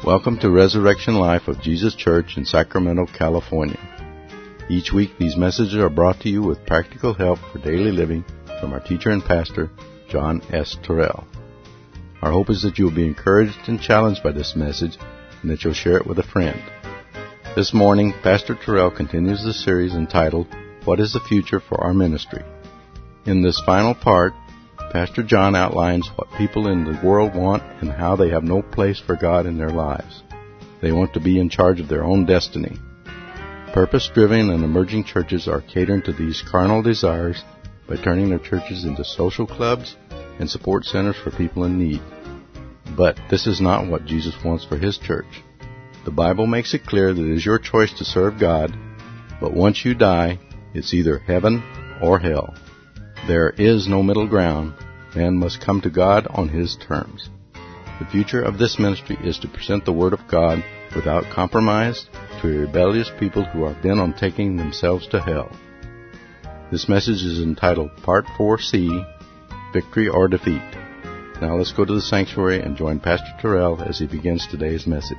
Welcome to Resurrection Life of Jesus Church in Sacramento, California. Each week these messages are brought to you with practical help for daily living from our teacher and pastor, John S. Terrell. Our hope is that you will be encouraged and challenged by this message and that you'll share it with a friend. This morning, Pastor Terrell continues the series entitled, What is the Future for Our Ministry? In this final part, Pastor John outlines what people in the world want and how they have no place for God in their lives. They want to be in charge of their own destiny. Purpose-driven and emerging churches are catering to these carnal desires by turning their churches into social clubs and support centers for people in need. But this is not what Jesus wants for His church. The Bible makes it clear that it is your choice to serve God, but once you die, it's either heaven or hell. There is no middle ground. Man must come to God on His terms. The future of this ministry is to present the Word of God without compromise to a rebellious people who are bent on taking themselves to hell. This message is entitled Part 4C, Victory or Defeat. Now let's go to the sanctuary and join Pastor Terrell as he begins today's message.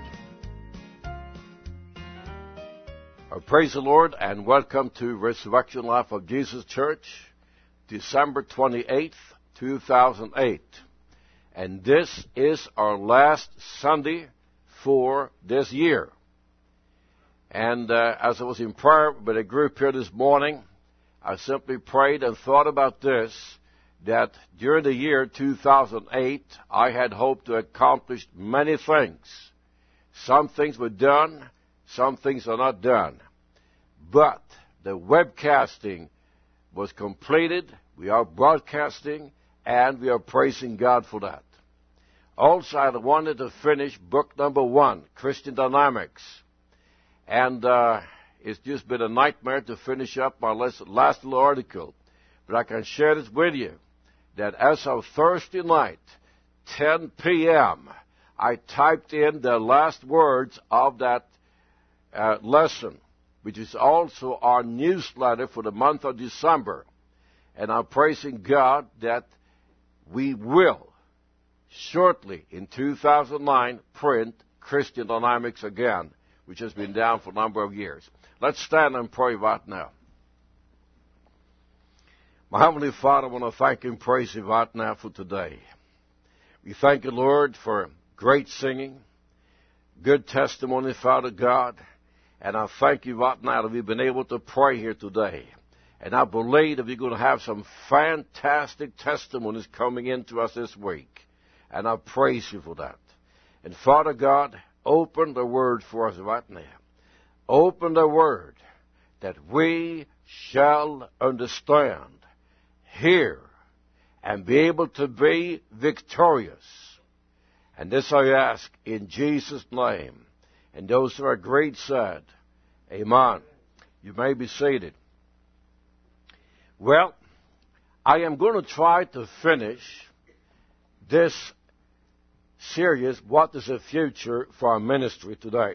Praise the Lord and welcome to Resurrection Life of Jesus Church, December 28th, 2008. And this is our last Sunday for this year. And as I was in prayer with a group here this morning, I simply prayed and thought about this, that during the year 2008, I had hoped to accomplish many things. Some things were done, some things are not done. But the webcasting was completed, we are broadcasting, and we are praising God for that. Also, I wanted to finish book number 1, Christian Dynamics. And it's just been a nightmare to finish up my last little article. But I can share this with you, that as of Thursday night, 10 p.m., I typed in the last words of that lesson, which is also our newsletter for the month of December. And I'm praising God that we will shortly in 2009 print Christian Dynamics again, which has been down for a number of years. Let's stand and pray right now. My Heavenly Father, I want to thank and praise you right now for today. We thank you, Lord, for great singing, good testimony, Father God. And I thank you right now that we've been able to pray here today. And I believe that we're going to have some fantastic testimonies coming into us this week. And I praise you for that. And Father God, open the Word for us right now. Open the Word that we shall understand, hear, and be able to be victorious. And this I ask in Jesus' name. And those who are agreed said, Amen. You may be seated. Well, I am going to try to finish this series, What is the Future for Our Ministry today?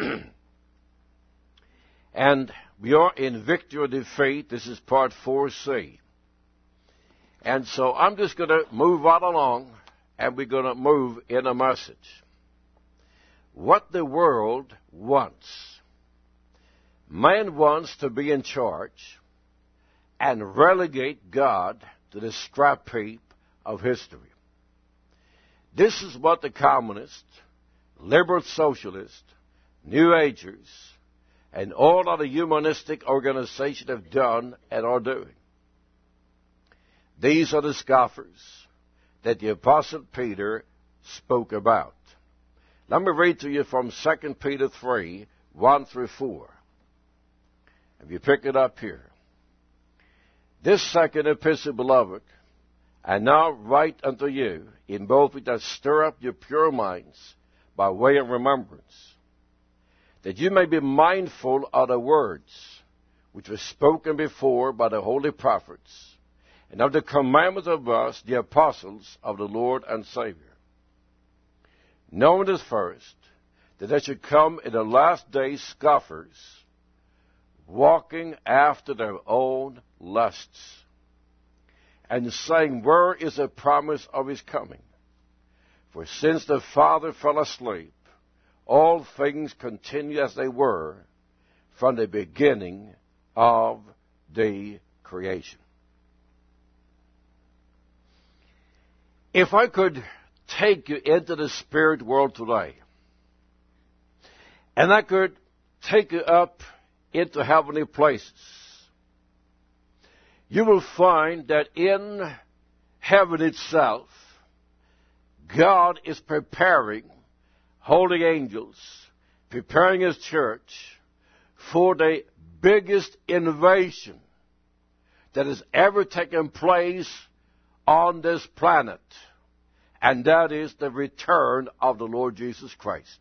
And we are in Victory or Defeat. This is part 4C. And so I'm just going to move right along, and we're going to move in a message. What the world wants. Man wants to be in charge and relegate God to the scrap heap of history. This is what the communists, liberal socialists, New Agers, and all other humanistic organizations have done and are doing. These are the scoffers that the Apostle Peter spoke about. Let me read to you from 2 Peter 3, 1 through 4. If you pick it up here. This second epistle, beloved, I now write unto you in both that stir up your pure minds by way of remembrance, that you may be mindful of the words which were spoken before by the holy prophets, and of the commandments of us, the apostles of the Lord and Savior. Knowing this first, that there should come in the last days scoffers, walking after their own lusts, and saying, Where is the promise of His coming? For since the Father fell asleep, all things continue as they were from the beginning of the creation. If I could take you into the spirit world today, and I could take you up into heavenly places, you will find that in heaven itself, God is preparing holy angels, preparing His church for the biggest invasion that has ever taken place on this planet, and that is the return of the Lord Jesus Christ.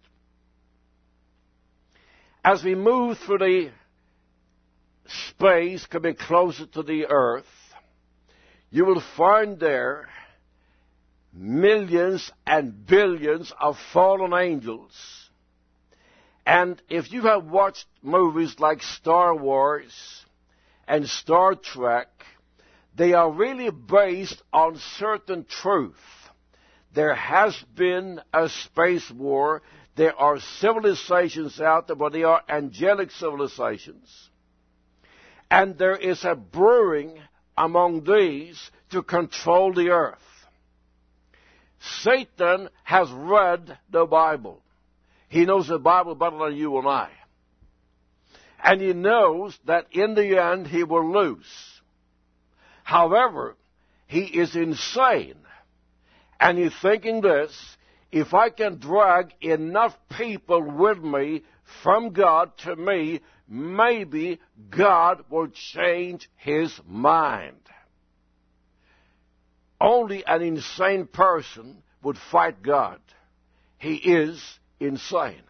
As we move through the space coming closer to the earth, you will find there millions and billions of fallen angels. And if you have watched movies like Star Wars and Star Trek, they are really based on certain truth. There has been a space war. There are civilizations out there, but they are angelic civilizations. And there is a brewing among these to control the earth. Satan has read the Bible. He knows the Bible better than you and I. And he knows that in the end he will lose. However, he is insane. And he's thinking this: if I can drag enough people with me from God to me, maybe God will change His mind. Only an insane person would fight God. He is insane.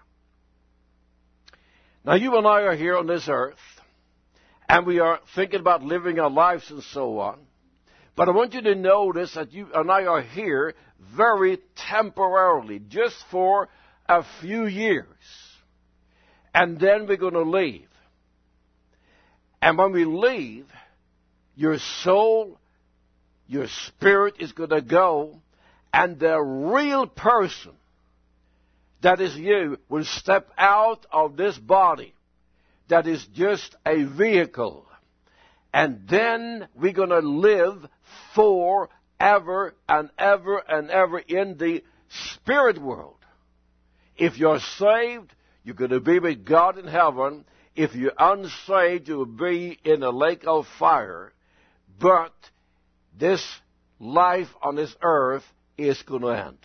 Now, you and I are here on this earth, and we are thinking about living our lives and so on. But I want you to notice that you and I are here very temporarily, just for a few years. And then we're going to leave. And when we leave, your soul, your spirit is going to go, and the real person, that is you, will step out of this body that is just a vehicle. And then we're going to live forever and ever and ever in the spirit world. If you're saved, you're going to be with God in heaven. If you're unsaved, you'll be in a lake of fire. But this life on this earth is going to end.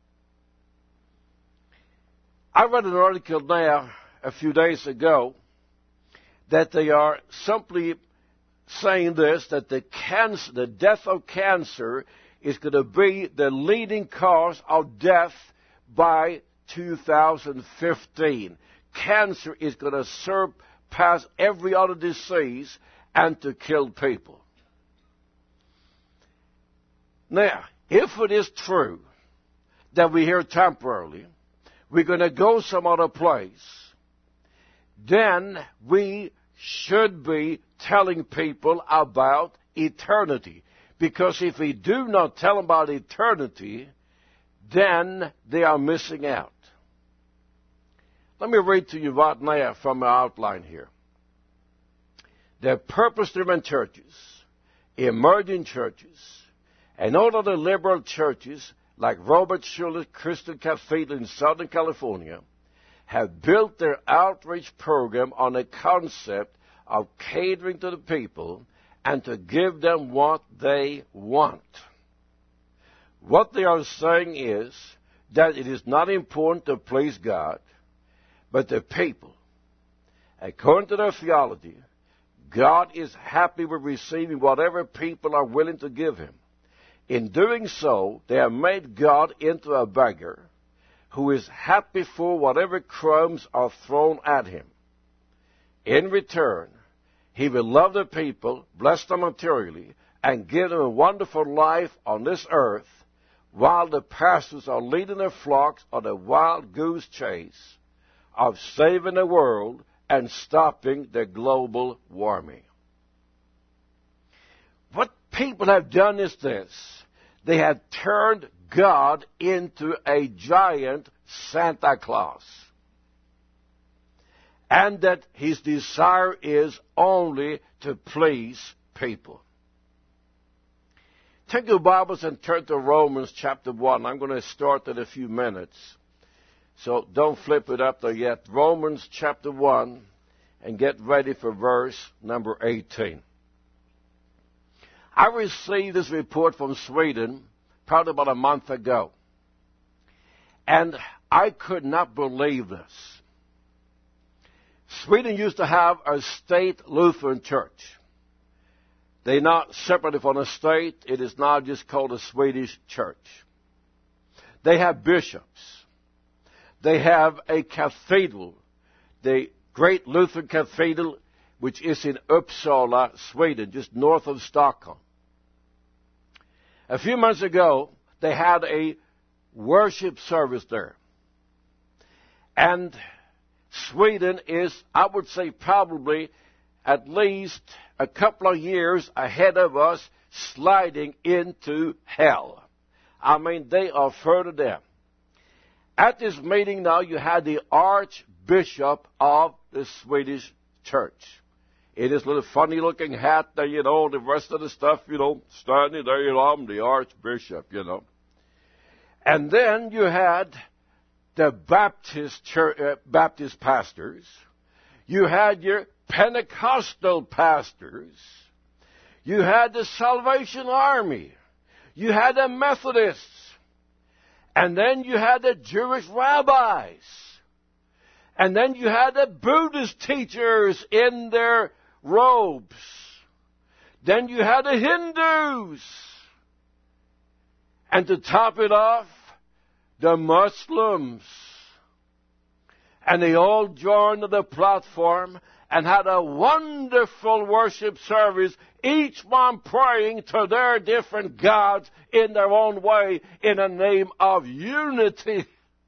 I read an article there a few days ago that they are simply saying this, that the death of cancer is going to be the leading cause of death by 2015. Cancer is going to surpass every other disease and to kill people. Now, if it is true that we're here temporarily, we're going to go some other place, then we should be telling people about eternity. Because if we do not tell them about eternity, then they are missing out. Let me read to you what now from my outline here. The purpose-driven churches, emerging churches, and all other liberal churches like Robert Schuller Christian Cathedral in Southern California have built their outreach program on a concept of catering to the people and to give them what they want. What they are saying is that it is not important to please God, but the people. According to their theology, God is happy with receiving whatever people are willing to give Him. In doing so, they have made God into a beggar who is happy for whatever crumbs are thrown at him. In return, He will love the people, bless them materially, and give them a wonderful life on this earth, while the pastors are leading their flocks on a wild goose chase of saving the world and stopping the global warming. What people have done is this: they have turned God into a giant Santa Claus. and that his desire is only to please people. Take your Bibles and turn to Romans chapter 1. I'm going to start in a few minutes, so don't flip it up there yet. Romans chapter 1, and get ready for verse number 18. I received this report from Sweden probably about a month ago, and I could not believe this. Sweden used to have a state Lutheran church. They not separated from the state. It is now just called a Swedish church. They have bishops. They have a cathedral, the Great Lutheran Cathedral, which is in Uppsala, Sweden, just north of Stockholm. A few months ago, they had a worship service there. And Sweden is, I would say, probably at least a couple of years ahead of us, sliding into hell. I mean, they are further down. At this meeting now, you had the Archbishop of the Swedish church. In his little funny-looking hat there, the rest of the stuff, standing there, I'm the Archbishop, And then you had the Baptist pastors. You had your Pentecostal pastors. You had the Salvation Army. You had the Methodists. And then you had the Jewish rabbis. And then you had the Buddhist teachers in their robes. Then you had the Hindus. And to top it off, the Muslims. And they all joined the platform and had a wonderful worship service, each one praying to their different gods in their own way in the name of unity.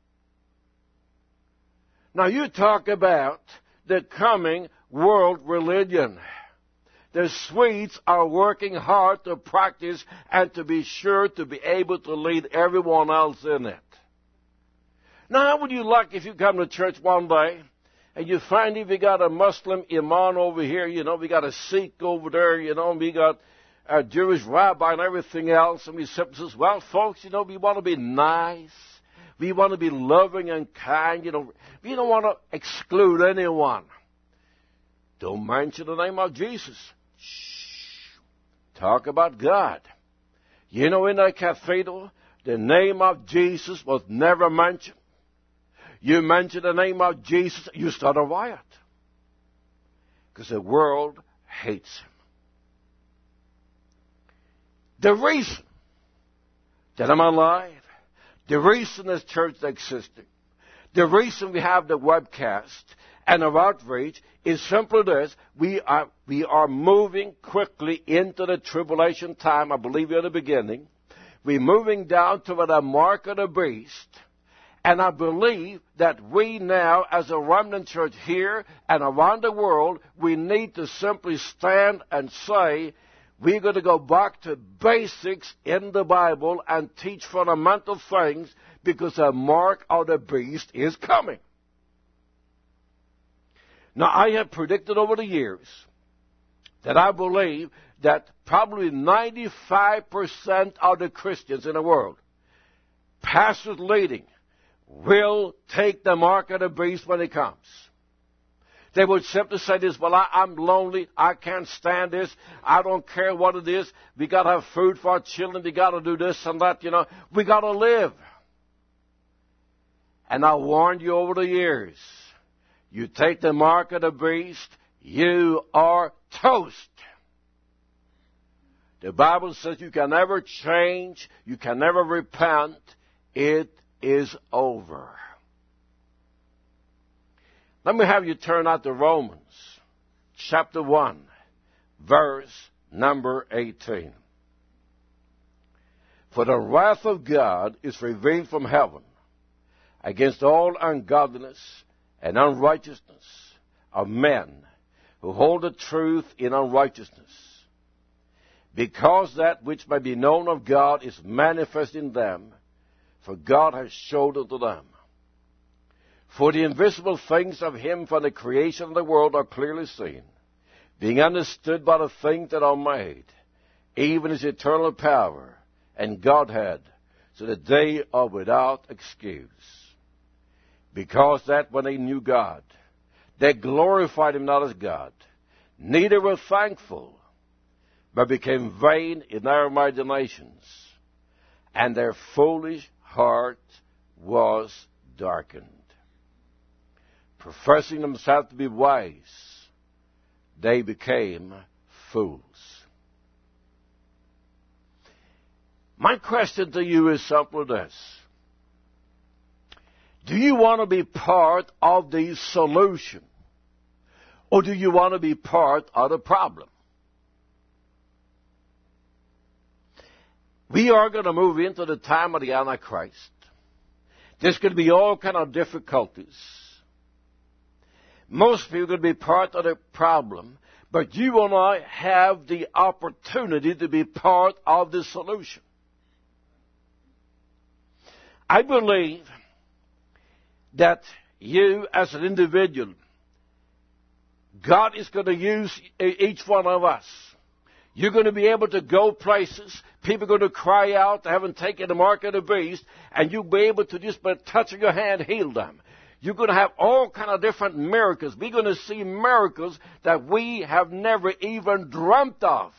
Now you talk about the coming world religion. The Swedes are working hard to practice and to be sure to be able to lead everyone else in it. Now, how would you like if you come to church one day and you find if you got a Muslim imam over here, we got a Sikh over there, we got a Jewish rabbi and everything else, and we simply says, well, folks, we want to be nice. We want to be loving and kind, We don't want to exclude anyone. Don't mention the name of Jesus. Shh. Talk about God. In that cathedral, the name of Jesus was never mentioned. You mention the name of Jesus, you start a riot. Because the world hates him. The reason that I'm alive, the reason this church is existing, the reason we have the webcast and our outreach is simply this. We are moving quickly into the tribulation time. I believe we're at the beginning. We're moving down to the mark of the beast. And I believe that we now, as a remnant church here and around the world, we need to simply stand and say, we're going to go back to basics in the Bible and teach fundamental things because the mark of the beast is coming. Now, I have predicted over the years that I believe that probably 95% of the Christians in the world, pastors leading, will take the mark of the beast when it comes. They would simply say this, well, I'm lonely. I can't stand this. I don't care what it is. We got to have food for our children. We got to do this and that, We got to live. And I warned you over the years. You take the mark of the beast, you are toast. The Bible says you can never change. You can never repent. It is over. Let me have you turn out to Romans chapter 1, verse number 18. For the wrath of God is revealed from heaven against all ungodliness and unrighteousness of men who hold the truth in unrighteousness, because that which may be known of God is manifest in them, for God has showed it to them. For the invisible things of him from the creation of the world are clearly seen, being understood by the things that are made, even his eternal power and Godhead, so that they are without excuse. Because that when they knew God, they glorified him not as God, neither were thankful, but became vain in their imaginations, and their foolish heart was darkened. Professing themselves to be wise, they became fools. My question to you is simply this. Do you want to be part of the solution? Or do you want to be part of the problem? We are going to move into the time of the Antichrist. There's going to be all kind of difficulties. Most people are going to be part of the problem, but you and I have the opportunity to be part of the solution. I believe that you as an individual, God is going to use each one of us. You're going to be able to go places. People are going to cry out, they haven't taken the mark of the beast, and you'll be able to just by touching your hand heal them. You're going to have all kind of different miracles. We're going to see miracles that we have never even dreamt of.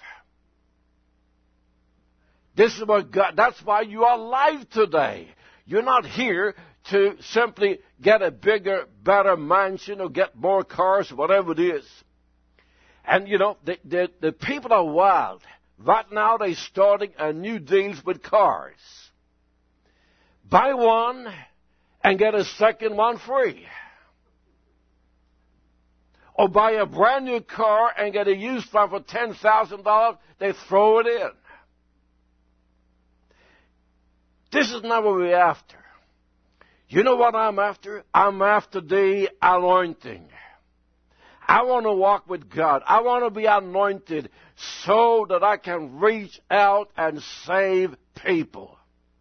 This is what God, that's why you are alive today. You're not here to simply get a bigger, better mansion or get more cars, whatever it is. And, you know, the people are wild. Right now they're starting a new deals with cars. Buy one and get a second one free. Or buy a brand new car and get a used one for $10,000. They throw it in. This is not what we're after. You know what I'm after? I'm after the anointing. I want to walk with God. I want to be anointed so that I can reach out and save people.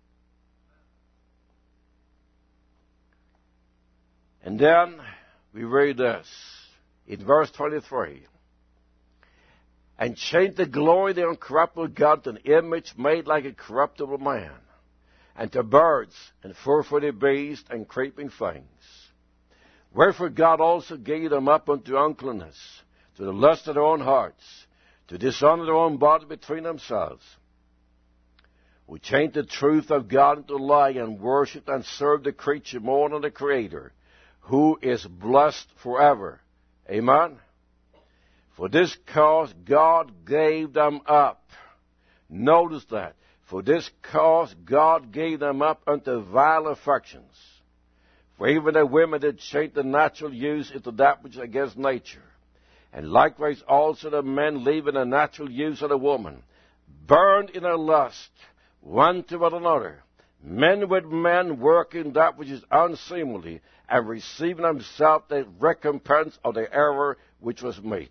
And then we read this in verse 23. And change the glory of the uncorruptible God to an image made like a corruptible man, and to birds, and four-footed beasts, and creeping things. Wherefore God also gave them up unto uncleanness, to the lust of their own hearts, to dishonor their own body between themselves, who changed the truth of God into a lie, and worshipped and served the creature more than the Creator, who is blessed forever. Amen? For this cause God gave them up. Notice that. For this cause God gave them up unto vile affections. For even the women did change the natural use into that which is against nature. And likewise also the men, leaving the natural use of the woman, burned in their lust, one toward another, men with men, working that which is unseemly, and receiving themselves the recompense of the error which was meet.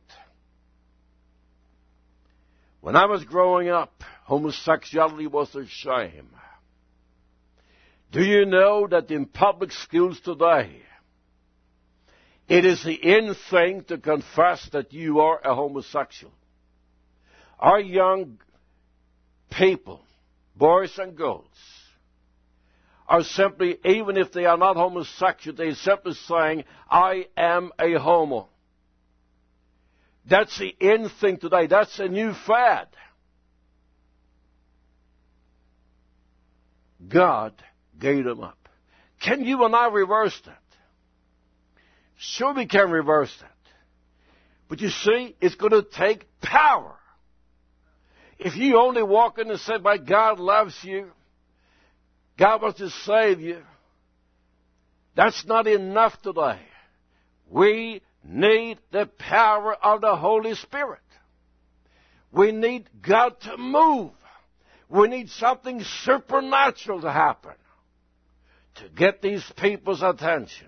When I was growing up, homosexuality was a shame. Do you know that in public schools today, it is the in thing to confess that you are a homosexual? Our young people, boys and girls, are simply, even if they are not homosexual, they're simply saying, I am a homo. That's the in thing today. That's a new fad. God gave them up. Can you and I reverse that? Sure we can reverse that. But you see, it's going to take power. If you only walk in and say, "My God loves you, God wants to save you," that's not enough today. We need the power of the Holy Spirit. We need God to move. We need something supernatural to happen to get these people's attention.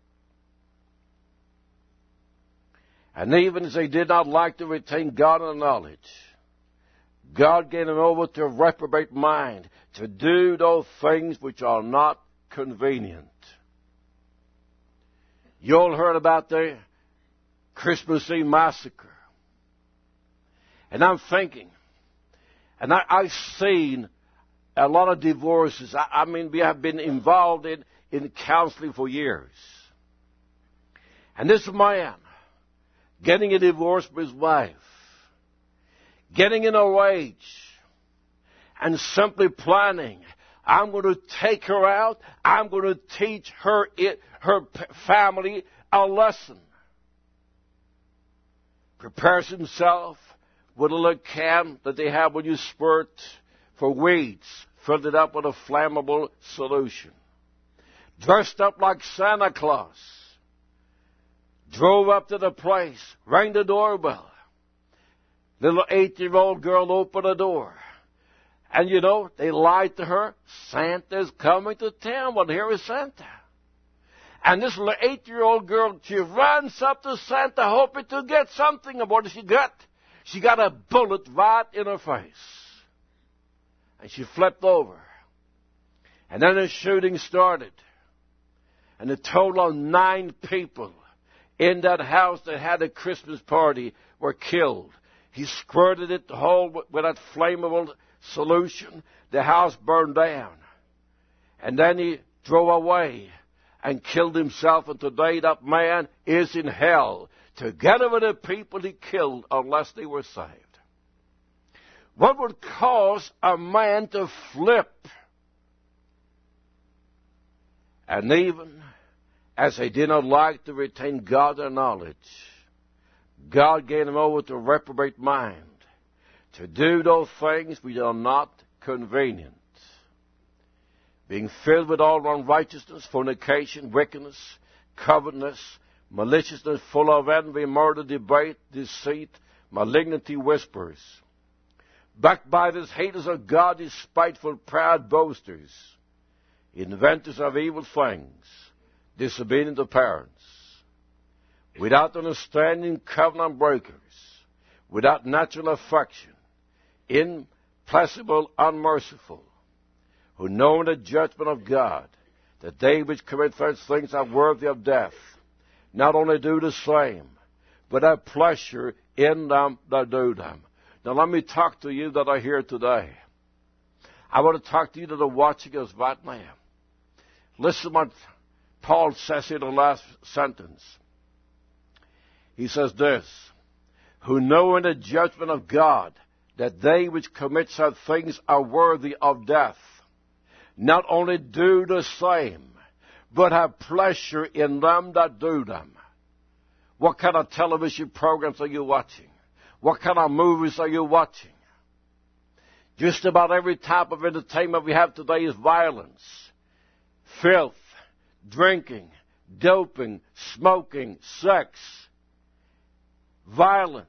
And even as they did not like to retain God in knowledge, God gave them over to a reprobate mind to do those things which are not convenient. You all heard about the Christmas Eve massacre. And I'm thinking, and I've seen a lot of divorces. I mean, we have been involved in counseling for years. And this man getting a divorce from his wife, getting in a rage, and simply planning, I'm going to take her out, I'm going to teach her family a lesson. Prepares himself with a little can that they have when you squirt for weeds, filled it up with a flammable solution. Dressed up like Santa Claus. Drove up to the place, rang the doorbell. Little 8-year-old girl opened the door. And you know, they lied to her. Santa's coming to town. Well, here is Santa. And this little 8-year-old girl, she runs up to Santa hoping to get something. And what did she get? She got a bullet right in her face. And she flipped over. And then the shooting started. And a total of 9 people in that house that had a Christmas party were killed. He squirted it the whole with that flammable solution. The house burned down. And then he drove away and killed himself. And today that man is in hell together with the people he killed unless they were saved. What would cause a man to flip? And even as they did not like to retain God's knowledge, God gave them over to a reprobate mind, to do those things which are not convenient. Being filled with all unrighteousness, fornication, wickedness, covetousness, maliciousness, full of envy, murder, debate, deceit, malignity, whispers. Backbiters, haters of God, despiteful, proud boasters, inventors of evil things, disobedient to parents, without understanding, covenant breakers, without natural affection, implacable, unmerciful, who know the judgment of God, that they which commit such things are worthy of death, not only do the same, but have pleasure in them that do them. Now let me talk to you that are here today. I want to talk to you that are watching us right now. Listen what Paul says in the last sentence. He says this, who know in the judgment of God that they which commit such things are worthy of death, not only do the same, but have pleasure in them that do them. What kind of television programs are you watching? What kind of movies are you watching? Just about every type of entertainment we have today is violence, filth, drinking, doping, smoking, sex, violence.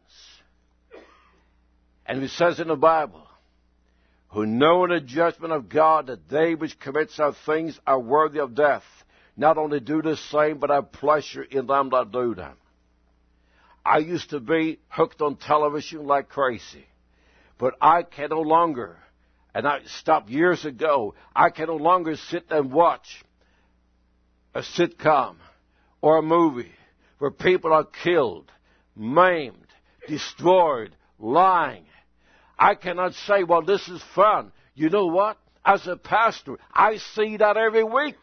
And it says in the Bible, who know in the judgment of God that they which commit such things are worthy of death, not only do the same, but have pleasure in them that do them. I used to be hooked on television like crazy, but I can no longer, and I stopped years ago, I can no longer sit and watch a sitcom or a movie where people are killed, maimed, destroyed, lying. I cannot say, well, this is fun. You know what? As a pastor, I see that every week.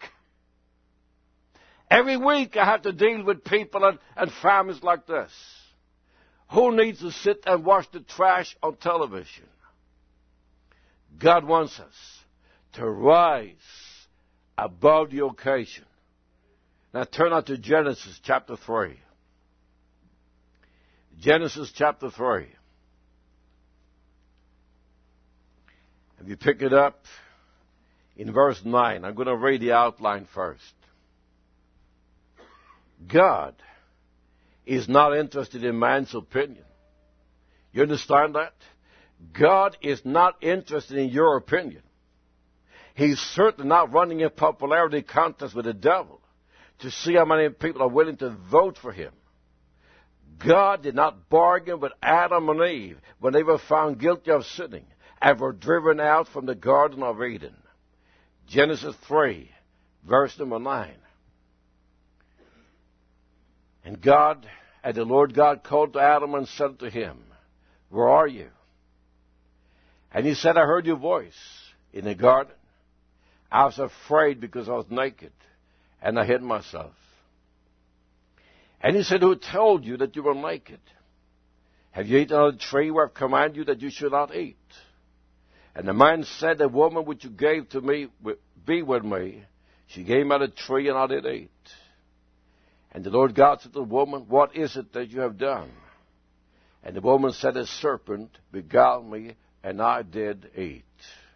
Every week I have to deal with people and families like this. Who needs to sit and watch the trash on television? God wants us to rise above the occasion. Now turn out to Genesis chapter 3. Genesis chapter 3. If you pick it up in verse 9, I'm going to read the outline first. God is not interested in man's opinion. You understand that? God is not interested in your opinion. He's certainly not running a popularity contest with the devil to see how many people are willing to vote for him. God did not bargain with Adam and Eve when they were found guilty of sinning and were driven out from the Garden of Eden. Genesis 3, verse number 9. And the Lord God called to Adam and said to him, where are you? And he said, I heard your voice in the garden. I was afraid because I was naked, and I hid myself. And he said, who told you that you were naked? Have you eaten of the tree where I've commanded you that you should not eat? And the man said, the woman which you gave to me be with me. She gave me the tree, and I did eat. And the Lord God said to the woman, what is it that you have done? And the woman said, a serpent beguiled me, and I did eat.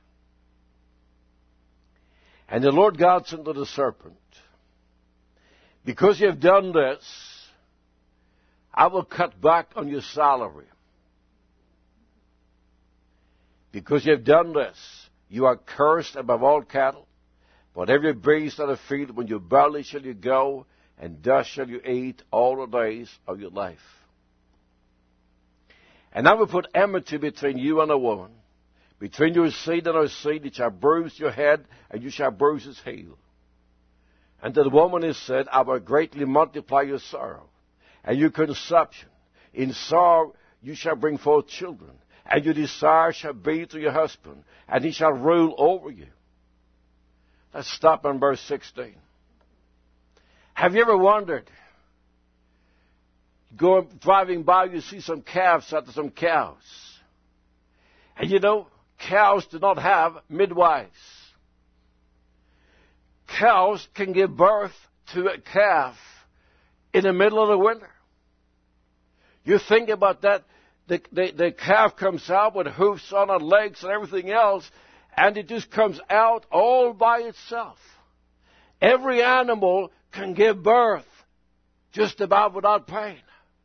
And the Lord God said to the serpent, because you have done this, I will cut back on your salary. Because you have done this, you are cursed above all cattle. But every beast of the field, when your belly shall you go, and dust shall you eat all the days of your life. And I will put enmity between you and the woman, between your seed and her seed. It shall bruise your head, and you shall bruise his heel. And to the woman is said, I will greatly multiply your sorrow, and your conception. In sorrow you shall bring forth children, and your desire shall be to your husband, and he shall rule over you. Let's stop on verse 16. Have you ever wondered, driving by, you see some calves out of some cows. And you know, cows do not have midwives. Cows can give birth to a calf in the middle of the winter. You think about that, the calf comes out with hoofs on and legs and everything else, and it just comes out all by itself. Every animal can give birth just about without pain.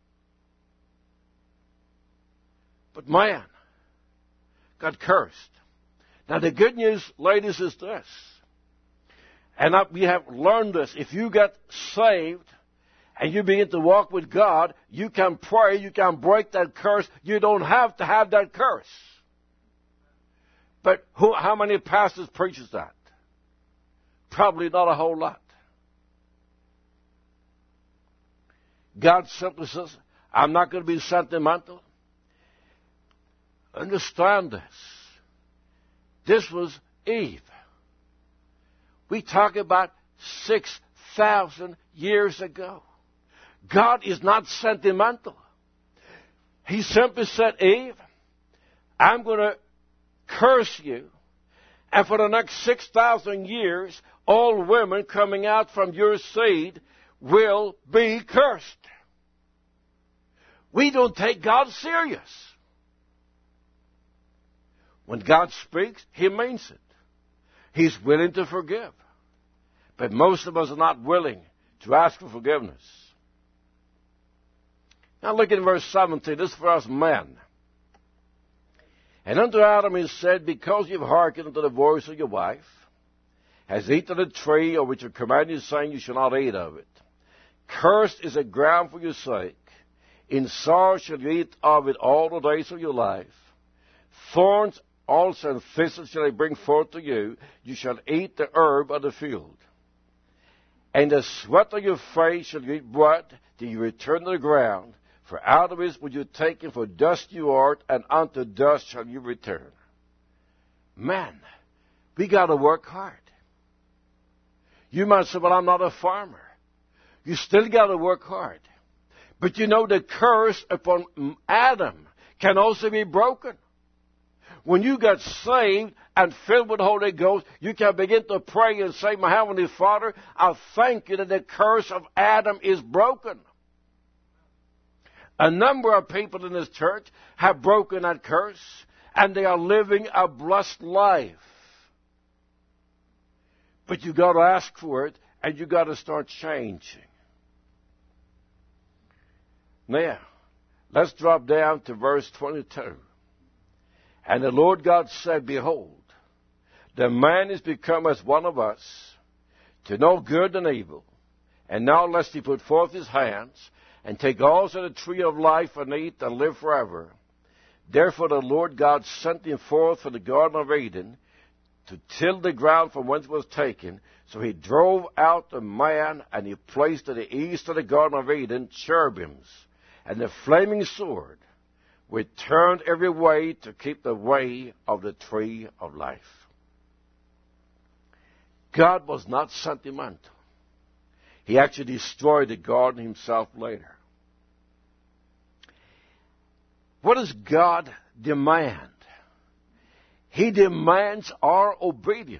But man got cursed. Now the good news, ladies, is this. And we have learned this. If you get saved and you begin to walk with God, you can pray, you can break that curse. You don't have to have that curse. But how many pastors preaches that? Probably not a whole lot. God simply says, I'm not going to be sentimental. Understand this. This was Eve. We talk about 6,000 years ago. God is not sentimental. He simply said, Eve, I'm going to curse you. And for the next 6,000 years, all women coming out from your seed will be cursed. We don't take God serious. When God speaks, He means it. He's willing to forgive. But most of us are not willing to ask for forgiveness. Now look at verse 17. This is for us men. And unto Adam is said, because you've hearkened unto the voice of your wife, has eaten the tree of which I command you, saying, you shall not eat of it. Cursed is the ground for your sake. In sorrow shall you eat of it all the days of your life. Thorns also and thistles shall I bring forth to you. You shall eat the herb of the field. And the sweat of your face shall you eat bread, till you return to the ground. For out of it will you take it, for dust you art, and unto dust shall you return. Man, we got to work hard. You might say, well, I'm not a farmer. You still got to work hard. But you know, the curse upon Adam can also be broken. When you got saved and filled with the Holy Ghost, you can begin to pray and say, my Heavenly Father, I thank you that the curse of Adam is broken. A number of people in this church have broken that curse, and they are living a blessed life. But you got to ask for it, and you got to start changing. Now, let's drop down to verse 22. And the Lord God said, behold, the man is become as one of us, to know good and evil. And now lest he put forth his hands, and take also the tree of life, and eat, and live forever. Therefore the Lord God sent him forth from the Garden of Eden, to till the ground from whence it was taken. So he drove out the man, and he placed to the east of the Garden of Eden cherubims, and the flaming sword, which turned every way to keep the way of the tree of life. God was not sentimental. He actually destroyed the garden himself later. What does God demand? He demands our obedience.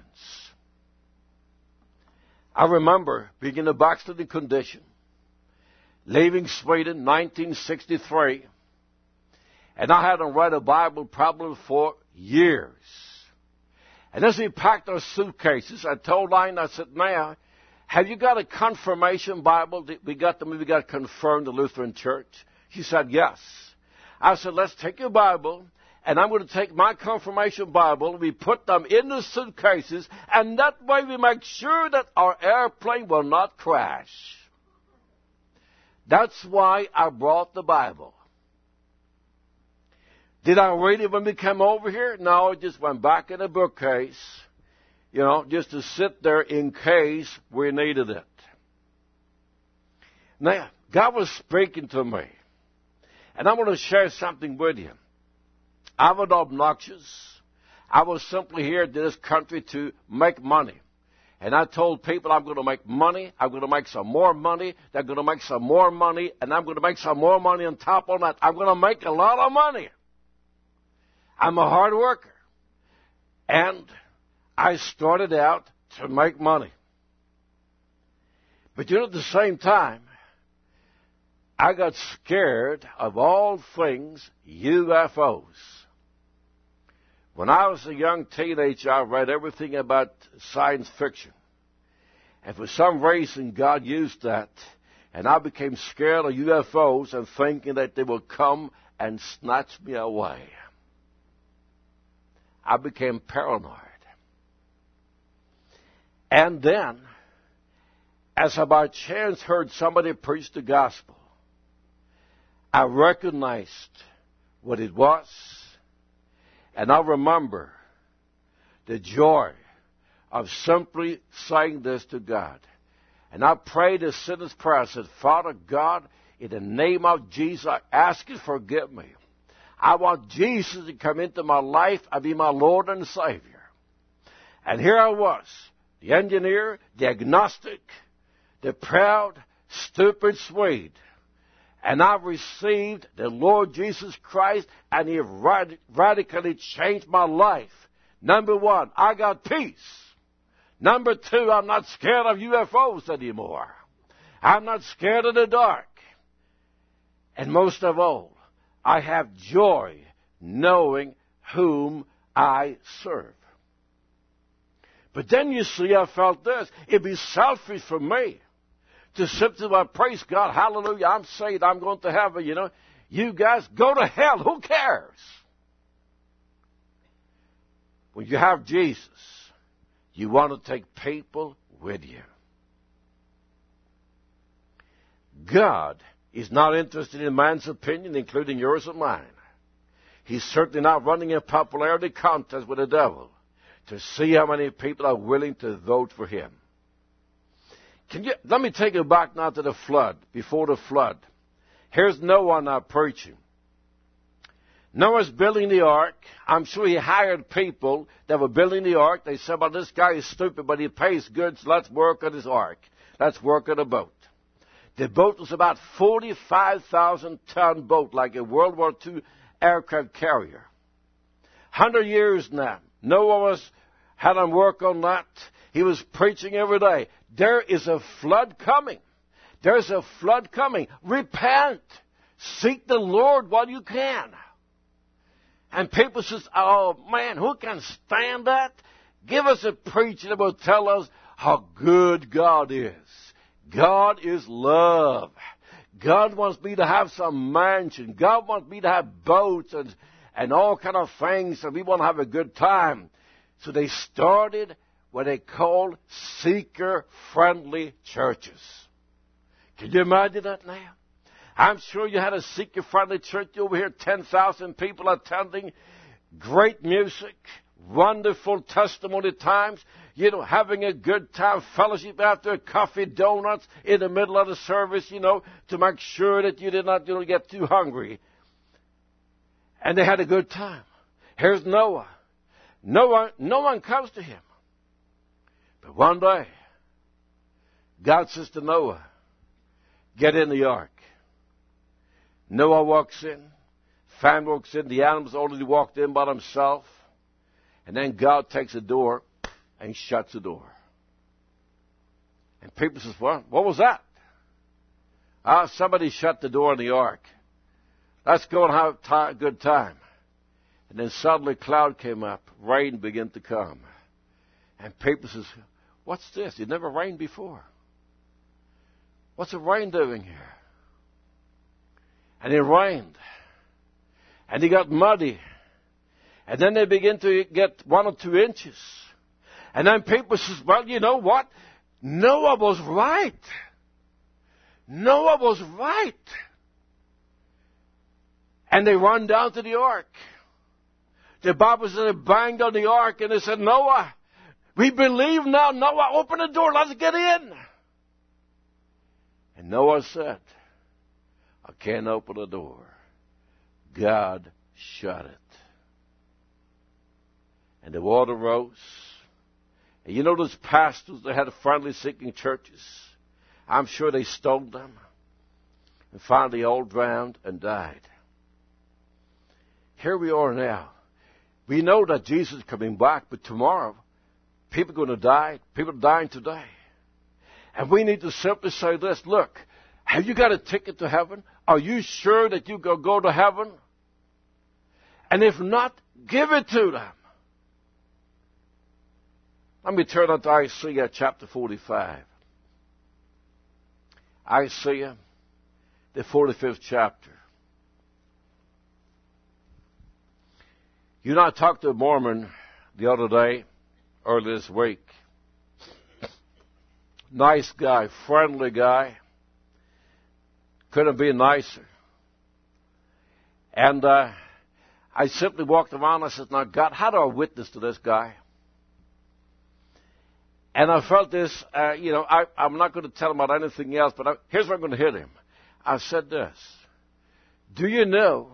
I remember being in a backsliding condition, leaving Sweden 1963, and I hadn't read a Bible probably for years. And as we packed our suitcases, I told Ina, I said, now, have you got a confirmation Bible? We got confirmed in the Lutheran Church. She said, yes. I said, let's take your Bible, and I'm going to take my confirmation Bible. We put them in the suitcases, and that way we make sure that our airplane will not crash. That's why I brought the Bible. Did I read it when we came over here? No, it just went back in the bookcase, just to sit there in case we needed it. Now, God was speaking to me, and I want to share something with you. I was obnoxious. I was simply here in this country to make money. And I told people I'm going to make money, I'm going to make some more money, they're going to make some more money, and I'm going to make some more money on top of that. I'm going to make a lot of money. I'm a hard worker. And I started out to make money. But at the same time, I got scared of all things UFOs. When I was a young teenager, I read everything about science fiction. And for some reason, God used that. And I became scared of UFOs and thinking that they would come and snatch me away. I became paranoid. And then, as I by chance heard somebody preach the gospel, I recognized what it was. And I remember the joy of simply saying this to God. And I prayed a sinner's prayer. I said, Father God, in the name of Jesus, I ask you to forgive me. I want Jesus to come into my life and be my Lord and Savior. And here I was, the engineer, the agnostic, the proud, stupid Swede. And I received the Lord Jesus Christ, and He radically changed my life. Number one, I got peace. Number two, I'm not scared of UFOs anymore. I'm not scared of the dark. And most of all, I have joy knowing whom I serve. But then you see, I felt this. It'd be selfish for me to simply praise God, hallelujah, I'm saved, I'm going to heaven, You guys go to hell, who cares? When you have Jesus, you want to take people with you. God is not interested in man's opinion, including yours and mine. He's certainly not running a popularity contest with the devil to see how many people are willing to vote for him. Let me take you back now to the flood, before the flood. Here's Noah now preaching. Noah's building the ark. I'm sure he hired people that were building the ark. They said, well, this guy is stupid, but he pays good, so let's work on his ark. Let's work on a boat. The boat was about 45,000-ton boat, like a World War II aircraft carrier. 100 years now. Noah had him work on that. He was preaching every day. There is a flood coming. There's a flood coming. Repent. Seek the Lord while you can. And people say, oh, man, who can stand that? Give us a preacher that will tell us how good God is. God is love. God wants me to have some mansion. God wants me to have boats and all kind of things, and we want to have a good time. So they started what they called seeker-friendly churches. Can you imagine that now? I'm sure you had a seeker-friendly church over here, 10,000 people attending, great music, wonderful testimony times, having a good time, fellowship after coffee, donuts in the middle of the service, to make sure that you did not get too hungry. And they had a good time. Here's Noah. No one comes to him. But one day, God says to Noah, get in the ark. Noah walks in. Family walks in. The animals already walked in by themselves. And then God takes the door and shuts the door. And people says, what was that? Somebody shut the door in the ark. Let's go and have a good time. And then suddenly a cloud came up. Rain began to come. And people says, what's this? It never rained before. What's the rain doing here? And it rained. And it got muddy. And then they begin to get 1 or 2 inches. And then people says, well, you know what? Noah was right. Noah was right. And they run down to the ark. The Bible says they banged on the ark and they said, Noah, we believe now. Noah, open the door. Let's get in. And Noah said, I can't open the door. God shut it. And the water rose. And those pastors that had friendly seeking churches, I'm sure they stoned them. And finally all drowned and died. Here we are now. We know that Jesus is coming back, but tomorrow, people are going to die. People are dying today. And we need to simply say this, look, have you got a ticket to heaven? Are you sure that you can go to heaven? And if not, give it to them. Let me turn on to Isaiah chapter 45. Isaiah, the 45th chapter. I talked to a Mormon the other day, early this week. Nice guy, friendly guy. Couldn't be nicer. And I simply walked around and I said, now God, how do I witness to this guy? And I felt this, I'm not going to tell him about anything else, but here's where I'm going to hit him. I said this. Do you know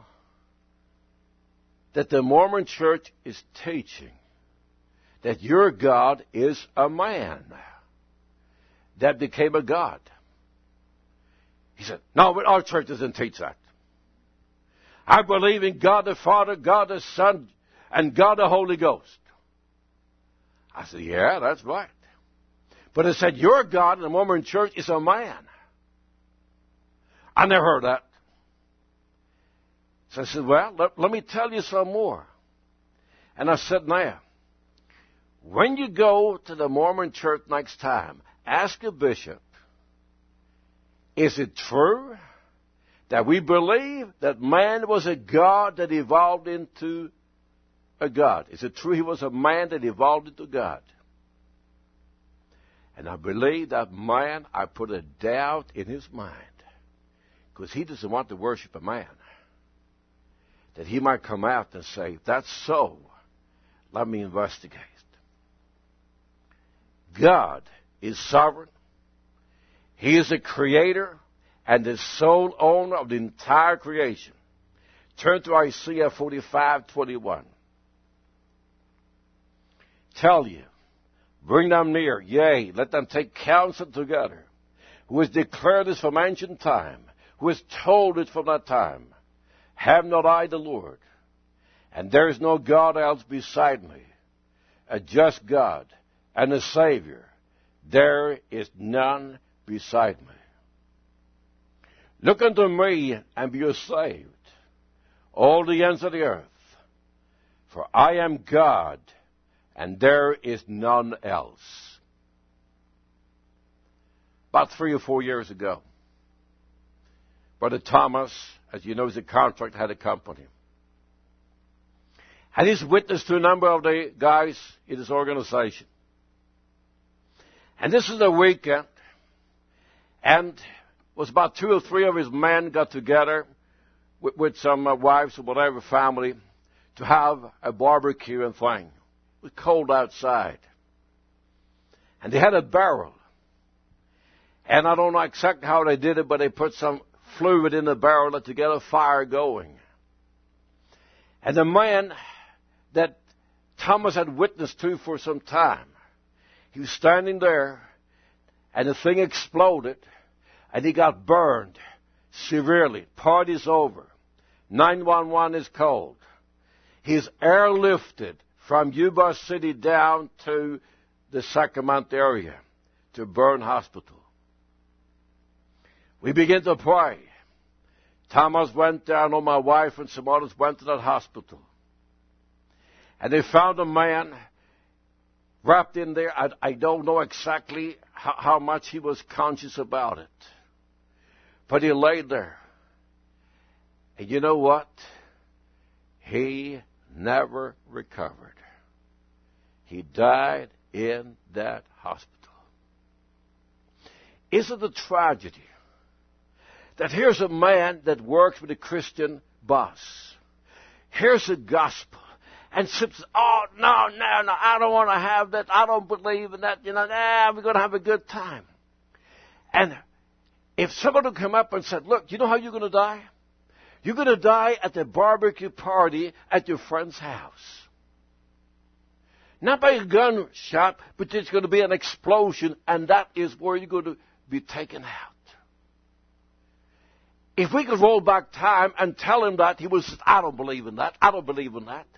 that the Mormon church is teaching that your God is a man that became a god? He said, no, our church doesn't teach that. I believe in God the Father, God the Son, and God the Holy Ghost. I said, yeah, that's right. But it said your God in the Mormon church is a man. I never heard that. So I said, well, let me tell you some more. And I said, now, when you go to the Mormon church next time, ask a bishop, is it true that we believe that man was a god that evolved into a god? Is it true he was a man that evolved into God? And I believe that man, I put a doubt in his mind, because he doesn't want to worship a man. That he might come out and say, if that's so, let me investigate. God is sovereign. He is the creator and the sole owner of the entire creation. Turn to Isaiah 45:21. Tell you, bring them near, yea, let them take counsel together. Who has declared this from ancient time? Who has told it from that time? Have not I the Lord? And there is no God else beside me, a just God and a Savior. There is none beside me. Look unto me and be saved, all the ends of the earth. For I am God, and there is none else. About 3 or 4 years ago, Brother Thomas, as you know, is a contract, had a company. And he's witnessed to a number of the guys in his organization. And this is a weekend, and it was about 2 or 3 of his men got together with some wives or whatever family to have a barbecue and thing. It was cold outside. And they had a barrel. And I don't know exactly how they did it, but they put some fluid in the barrel to get a fire going. And the man that Thomas had witnessed to for some time, he was standing there, and the thing exploded, and he got burned severely. Party's over. 911 is called. He's airlifted from Yuba City down to the Sacramento area to Burn Hospital. We began to pray. Thomas went there, I know my wife and some others went to that hospital. And they found a man wrapped in there. I don't know exactly how much he was conscious about it. But he laid there. And you know what? He never recovered. He died in that hospital. Isn't it a tragedy that here's a man that works with a Christian boss. Here's the gospel. And says, oh, no, I don't want to have that. I don't believe in that. We're going to have a good time. And if someone would come up and said, look, you know how you're going to die? You're going to die at the barbecue party at your friend's house. Not by a gunshot, but there's going to be an explosion, and that is where you're going to be taken out. If we could roll back time and tell him that, he would say, I don't believe in that. I don't believe in that.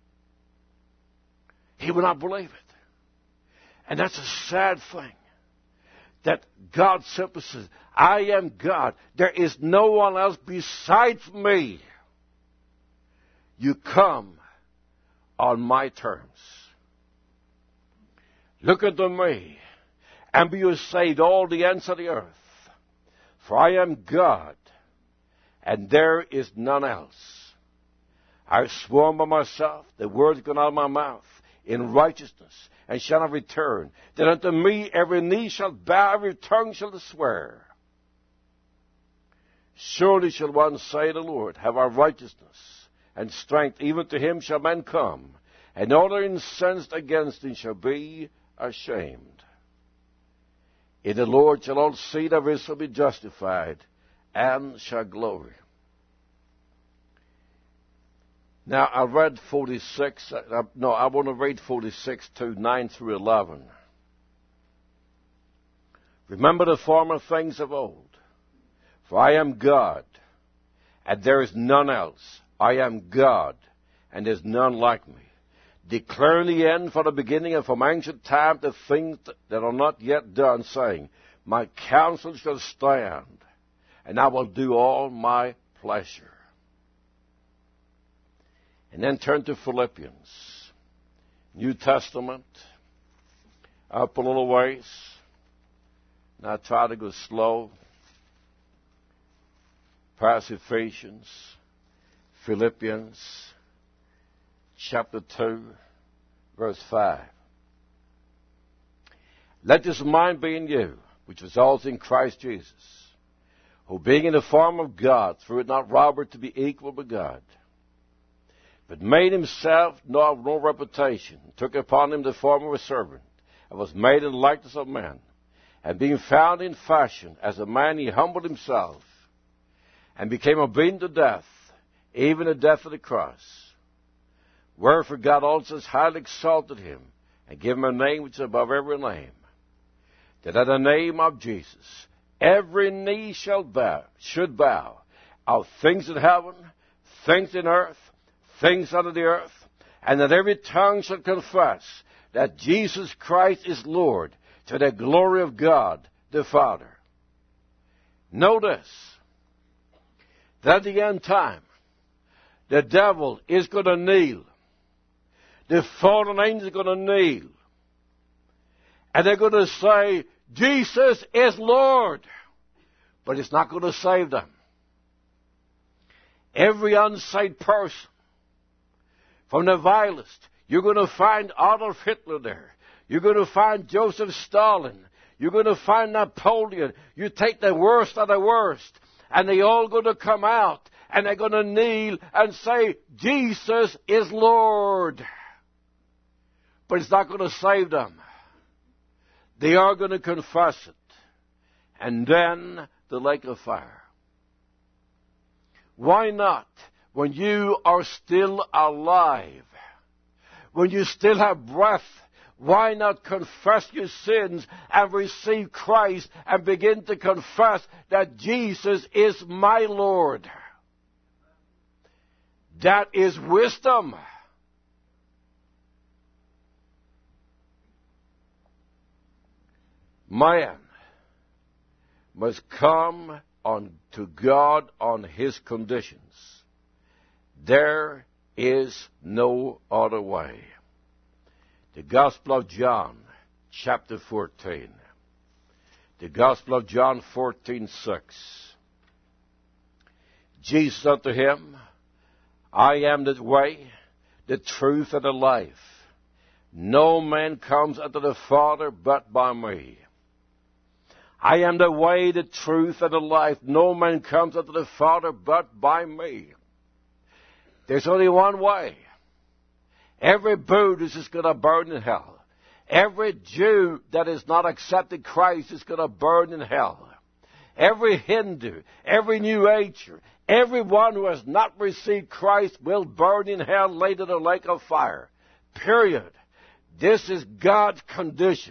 He would not believe it. And that's a sad thing. That God simply says, I am God. There is no one else besides me. You come on my terms. Look unto me, and be saved all the ends of the earth. For I am God, and there is none else. I have sworn by myself, the words gone out of my mouth, in righteousness, and shall not return, that unto me every knee shall bow, every tongue shall swear. Surely shall one say, the Lord, have our righteousness and strength, even to him shall men come, and all that are incensed against him shall be ashamed. In the Lord shall all seed of Israel be justified, and shall glory. Now, I read 46. I want to read 46 to 9 through 11. Remember the former things of old. For I am God, and there is none else. I am God, and there is none like me. Declaring the end from the beginning and from ancient time the things that are not yet done, saying, my counsel shall stand, and I will do all my pleasure. And then turn to Philippians. New Testament. Up a little ways. Now try to go slow. Past Ephesians. Philippians. Chapter 2. Verse 5. Let this mind be in you, which was also in Christ Jesus, who being in the form of God, through it not robbery to be equal with God, but made himself of no reputation, took upon him the form of a servant, and was made in the likeness of men. And being found in fashion as a man, he humbled himself, and became obedient to death, even the death of the cross. Wherefore God also has highly exalted him, and given him a name which is above every name, that at the name of Jesus every knee should bow, of things in heaven, things in earth, things under the earth, and that every tongue shall confess that Jesus Christ is Lord, to the glory of God the Father. Notice that at the end time, the devil is going to kneel. The fallen angels are going to kneel. And they're going to say, Jesus is Lord. But it's not going to save them. Every unsaved person, from the vilest, you're going to find Adolf Hitler there. You're going to find Joseph Stalin. You're going to find Napoleon. You take the worst of the worst, and they're all going to come out, and they're going to kneel and say, Jesus is Lord. but it's not going to save them. They are going to confess it. And then the lake of fire. Why not? When you are still alive, when you still have breath, why not confess your sins and receive Christ and begin to confess that Jesus is my Lord? That is wisdom. Man must come to God on his conditions. There is no other way. The Gospel of John, chapter 14. The Gospel of John 14:6. Jesus said to him, I am the way, the truth, and the life. No man comes unto the Father but by me. I am the way, the truth, and the life. No man comes unto the Father but by me. There's only one way. Every Buddhist is going to burn in hell. Every Jew that has not accepted Christ is going to burn in hell. Every Hindu, every New Ager, everyone who has not received Christ will burn in hell, laid in the lake of fire. Period. This is God's condition.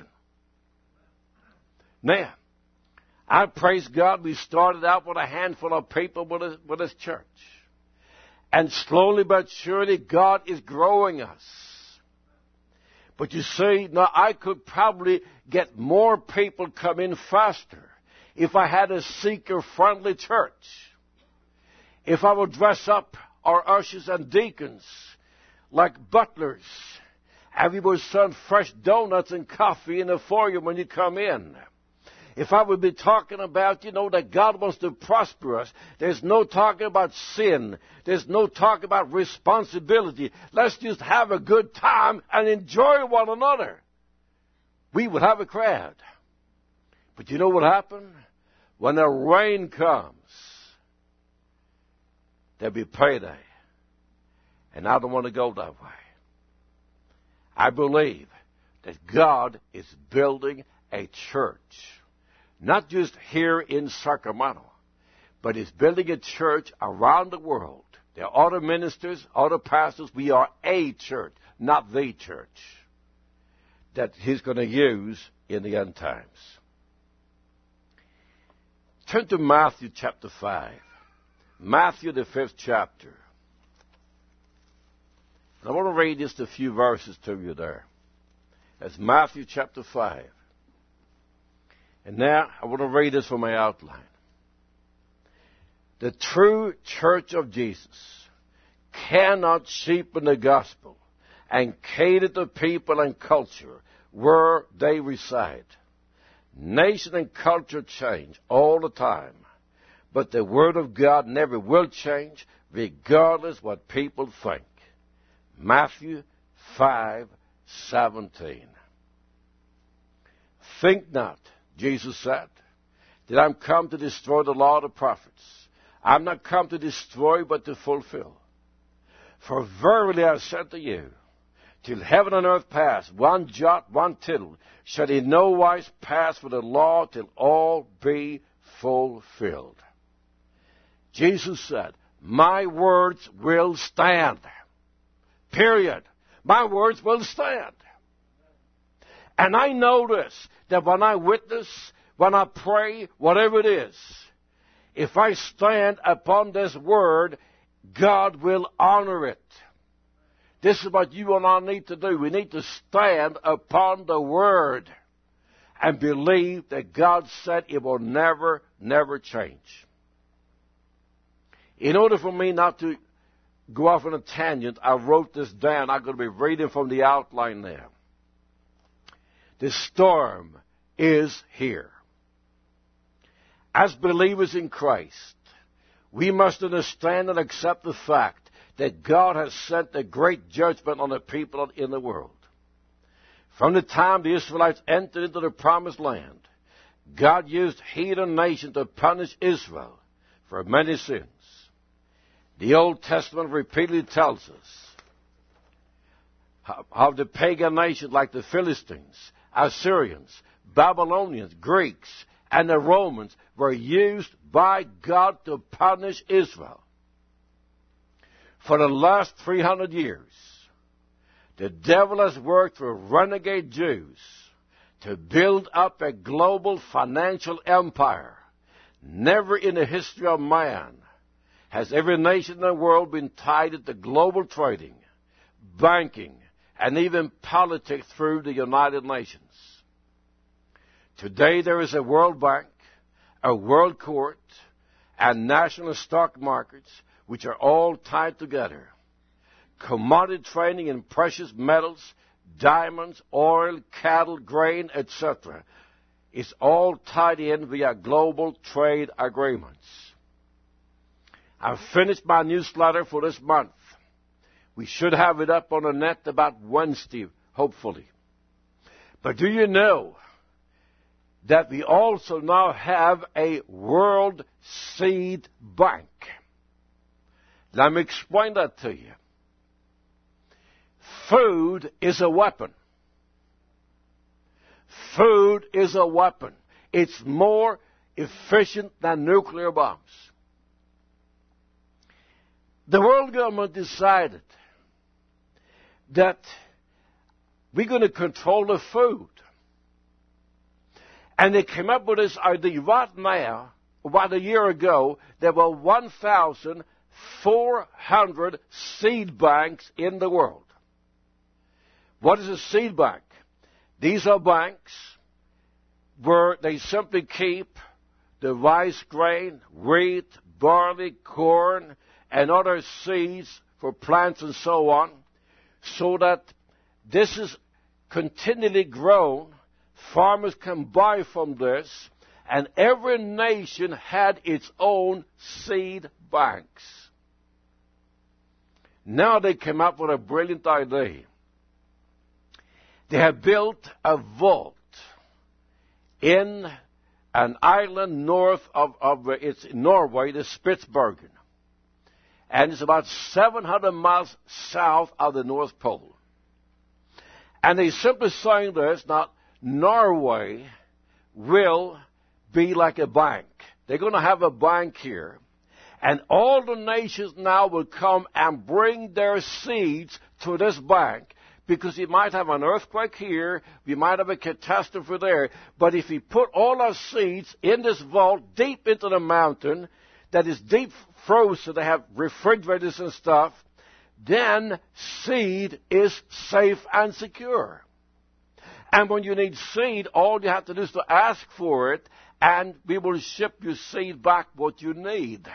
Now, I praise God we started out with a handful of people with this church. And slowly but surely God is growing us. But you see, now I could probably get more people come in faster if I had a seeker-friendly church. If I would dress up our ushers and deacons like butlers, and we would serve fresh donuts and coffee in the foyer when you come in. If I would be talking about, that God wants to prosper us, there's no talking about sin. There's no talk about responsibility. Let's just have a good time and enjoy one another. We would have a crowd. But you know what happened? When the rain comes, there'll be payday. And I don't want to go that way. I believe that God is building a church. Not just here in Sacramento, but He's building a church around the world. There are other ministers, other pastors. We are a church, not the church, that He's going to use in the end times. Turn to Matthew chapter 5. Matthew, the 5th chapter. And I want to read just a few verses to you there. That's Matthew chapter 5. And now I want to read this from my outline. The true church of Jesus cannot cheapen the gospel and cater to people and culture where they reside. Nation and culture change all the time, but the Word of God never will change regardless what people think. Matthew 5:17. Think not, Jesus said, that I'm come to destroy the law of the prophets. I'm not come to destroy, but to fulfill. For verily I said to you, till heaven and earth pass, one jot, one tittle, shall in no wise pass for the law till all be fulfilled. Jesus said, my words will stand. Period. My words will stand. And I notice that when I witness, when I pray, whatever it is, if I stand upon this word, God will honor it. This is what you and I need to do. We need to stand upon the word and believe that God said it will never, never change. In order for me not to go off on a tangent, I wrote this down. I'm going to be reading from the outline there. The storm is here. As believers in Christ, we must understand and accept the fact that God has sent a great judgment on the people in the world. From the time the Israelites entered into the promised land, God used heathen nations to punish Israel for many sins. The Old Testament repeatedly tells us how the pagan nations like the Philistines, Assyrians, Babylonians, Greeks, and the Romans were used by God to punish Israel. For the last 300 years, the devil has worked with renegade Jews to build up a global financial empire. Never in the history of man has every nation in the world been tied into global trading, banking, and even politics through the United Nations. Today there is a World Bank, a World Court, and national stock markets which are all tied together. Commodity trading in precious metals, diamonds, oil, cattle, grain, etc. is all tied in via global trade agreements. I've finished my newsletter for this month. We should have it up on the net about Wednesday, hopefully. But do you know that we also now have a World Seed Bank? Let me explain that to you. Food is a weapon. Food is a weapon. It's more efficient than nuclear bombs. The world government decided that we're going to control the food. And they came up with this idea right now. About a year ago, there were 1,400 seed banks in the world. What is a seed bank? These are banks where they simply keep the rice grain, wheat, barley, corn, and other seeds for plants and so on, so that this is continually grown. Farmers can buy from this, and every nation had its own seed banks. Now they came up with a brilliant idea. They have built a vault in an island north of it's Norway, the Spitsbergen. And it's about 700 miles south of the North Pole. And they simply saying this, now Norway will be like a bank. They're going to have a bank here. And all the nations now will come and bring their seeds to this bank, because you might have an earthquake here, we might have a catastrophe there. But if we put all our seeds in this vault deep into the mountain, that is deep frozen, they have refrigerators and stuff, then seed is safe and secure. And when you need seed, all you have to do is to ask for it, and we will ship your seed back what you need.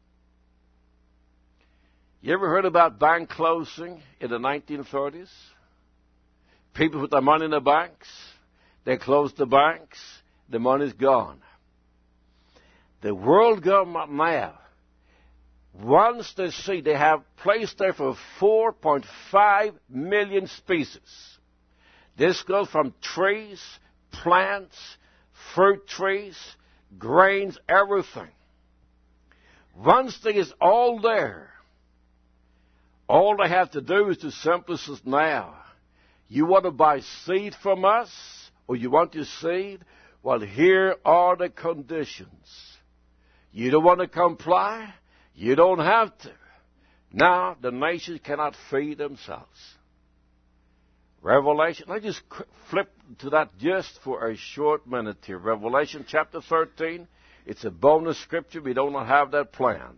You ever heard about bank closing in the 1930s? People put their money in the banks, they close the banks, the money's gone. The world government now, once they see they have placed there for 4.5 million species. This goes from trees, plants, fruit trees, grains, everything. Once it is all there, all they have to do is to simply say, now, you want to buy seed from us, or you want your seed? Well, here are the conditions. You don't want to comply? You don't have to. Now, the nations cannot feed themselves. Revelation, let's just flip to that just for a short minute here. Revelation chapter 13. It's a bonus scripture. We don't have that planned.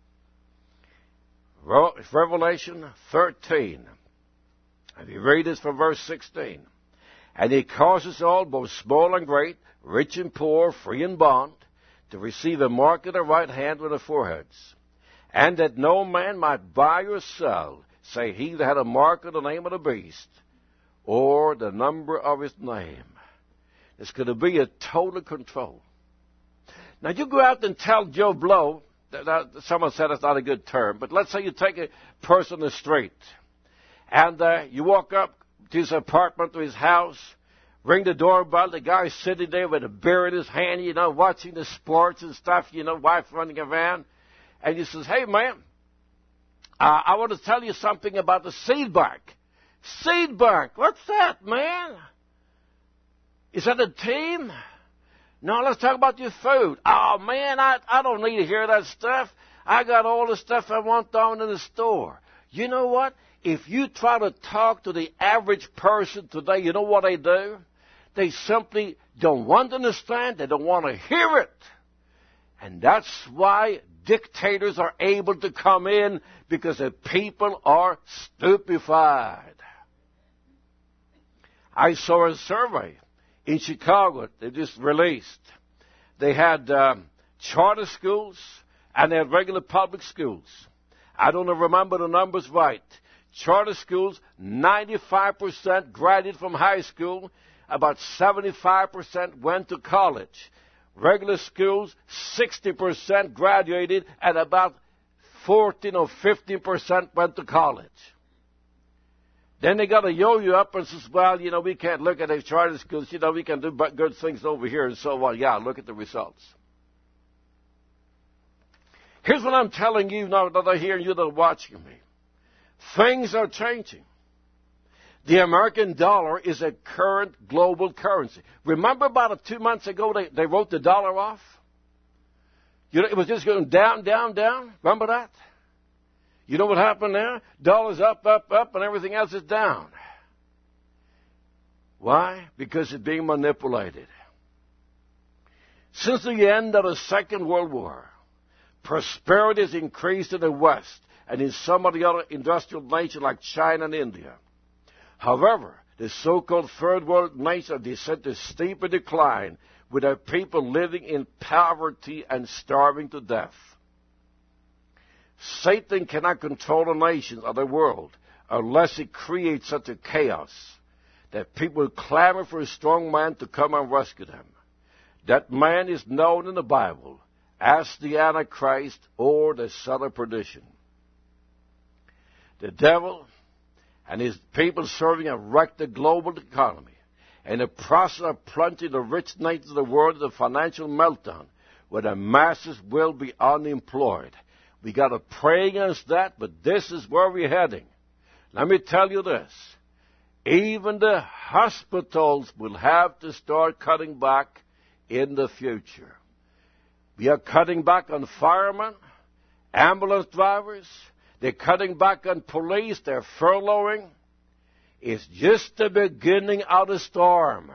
Revelation 13. And we read this from verse 16. And he causes all, both small and great, rich and poor, free and bond, to receive a mark of the right hand with their foreheads. And that no man might buy or sell, save he that had a mark of the name of the beast, or the number of his name. It's going to be a total control. Now, you go out and tell Joe Blow, someone said it's not a good term, but let's say you take a person on the street, and you walk up to his apartment, to his house, ring the doorbell, the guy's sitting there with a beer in his hand, watching the sports and stuff, wife running around, and he says, hey, man, I want to tell you something about the seed bank. Seed bank. What's that, man? Is that a team? No, let's talk about your food. Oh, man, I don't need to hear that stuff. I got all the stuff I want down in the store. You know what? If you try to talk to the average person today, you know what they do? They simply don't want to understand. They don't want to hear it. And that's why dictators are able to come in, because the people are stupefied. I saw a survey in Chicago they just released. They had charter schools and they had regular public schools. I don't remember the numbers right. Charter schools, 95% graduated from high school. About 75% went to college. Regular schools, 60% graduated, and about 14 or 15% went to college. Then they got to yo-yo up and says, well, we can't look at the charter schools. We can do good things over here and so on. Yeah, look at the results. Here's what I'm telling you now that I hear you that are watching me. Things are changing. The American dollar is a current global currency. Remember about 2 months ago they wrote the dollar off? It was just going down, down, down. Remember that? You know what happened there? Dollar's up, up, up, and everything else is down. Why? Because it's being manipulated. Since the end of the Second World War, prosperity has increased in the West and in some of the other industrial nations like China and India. However, the so-called third world nations have descended a steeper decline, with their people living in poverty and starving to death. Satan cannot control the nations of the world unless he creates such a chaos that people clamor for a strong man to come and rescue them. That man is known in the Bible as the Antichrist, or the son of perdition. The devil and his people serving have wrecked the global economy. In the process of plunging the rich nations of the world into financial meltdown, where the masses will be unemployed. We got to pray against that, but this is where we're heading. Let me tell you this. Even the hospitals will have to start cutting back in the future. We are cutting back on firemen, ambulance drivers. They're cutting back on police. They're furloughing. It's just the beginning of the storm.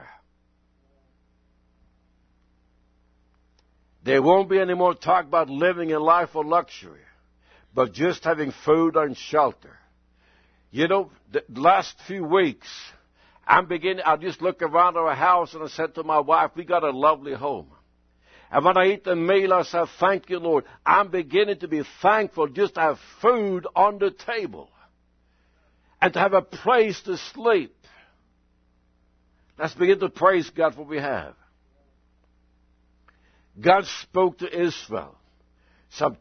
There won't be any more talk about living a life of luxury, but just having food and shelter. The last few weeks, I just look around our house and I said to my wife, we got a lovely home. And when I eat the meal, I said, thank you, Lord. I'm beginning to be thankful just to have food on the table and to have a place to sleep. Let's begin to praise God for what we have. God spoke to Israel some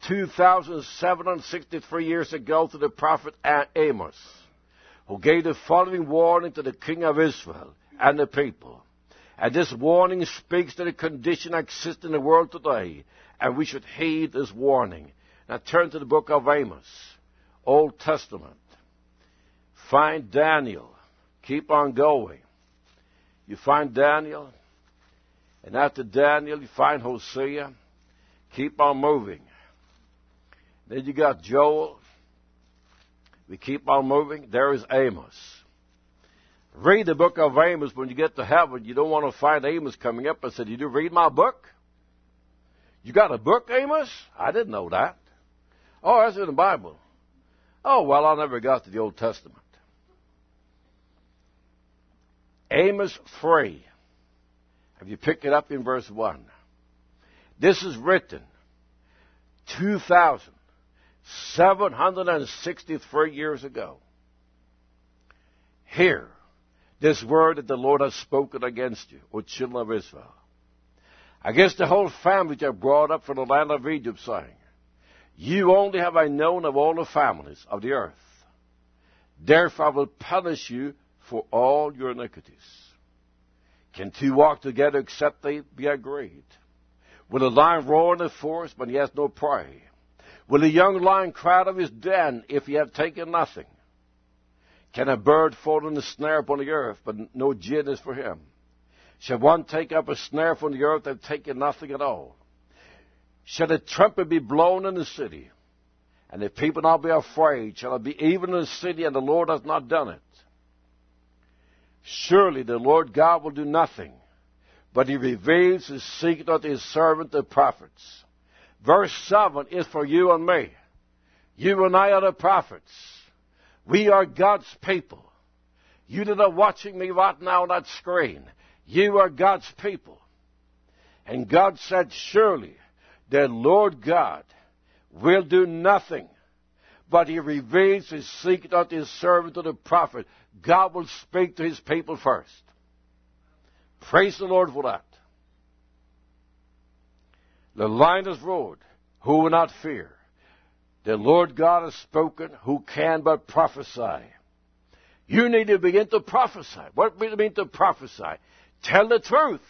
2,763 years ago through the prophet Amos, who gave the following warning to the king of Israel and the people. And this warning speaks to the condition that exists in the world today, and we should heed this warning. Now turn to the book of Amos, Old Testament. Find Daniel. Keep on going. You find Daniel, and after Daniel, you find Hosea. Keep on moving. Then you got Joel. We keep on moving. There is Amos. Read the book of Amos. When you get to heaven, you don't want to find Amos coming up and say, did you read my book? You got a book, Amos? I didn't know that. Oh, that's in the Bible. Oh, well, I never got to the Old Testament. Amos 3. Have you picked it up in verse 1? This is written 2,763 years ago. Hear this word that the Lord has spoken against you, O children of Israel. Against the whole family which I brought up from the land of Egypt, saying, you only have I known of all the families of the earth. Therefore I will punish you for all your iniquities. Can two walk together except they be agreed? Will a lion roar in the forest when he has no prey? Will a young lion cry out of his den if he have taken nothing? Can a bird fall in a snare upon the earth, but no gin is for him? Shall one take up a snare from the earth and take nothing at all? Shall a trumpet be blown in the city, and the people not be afraid? Shall it be even in the city, and the Lord has not done it? Surely the Lord God will do nothing, but he reveals his secret unto his servant the prophets. Verse 7 is for you and me. You and I are the prophets. We are God's people. You that are watching me right now on that screen, you are God's people. And God said, surely the Lord God will do nothing, but he reveals his secret unto his servant, to the prophet. God will speak to his people first. Praise the Lord for that. The lion has roared, who will not fear? The Lord God has spoken, who can but prophesy? You need to begin to prophesy. What does it mean to prophesy? Tell the truth.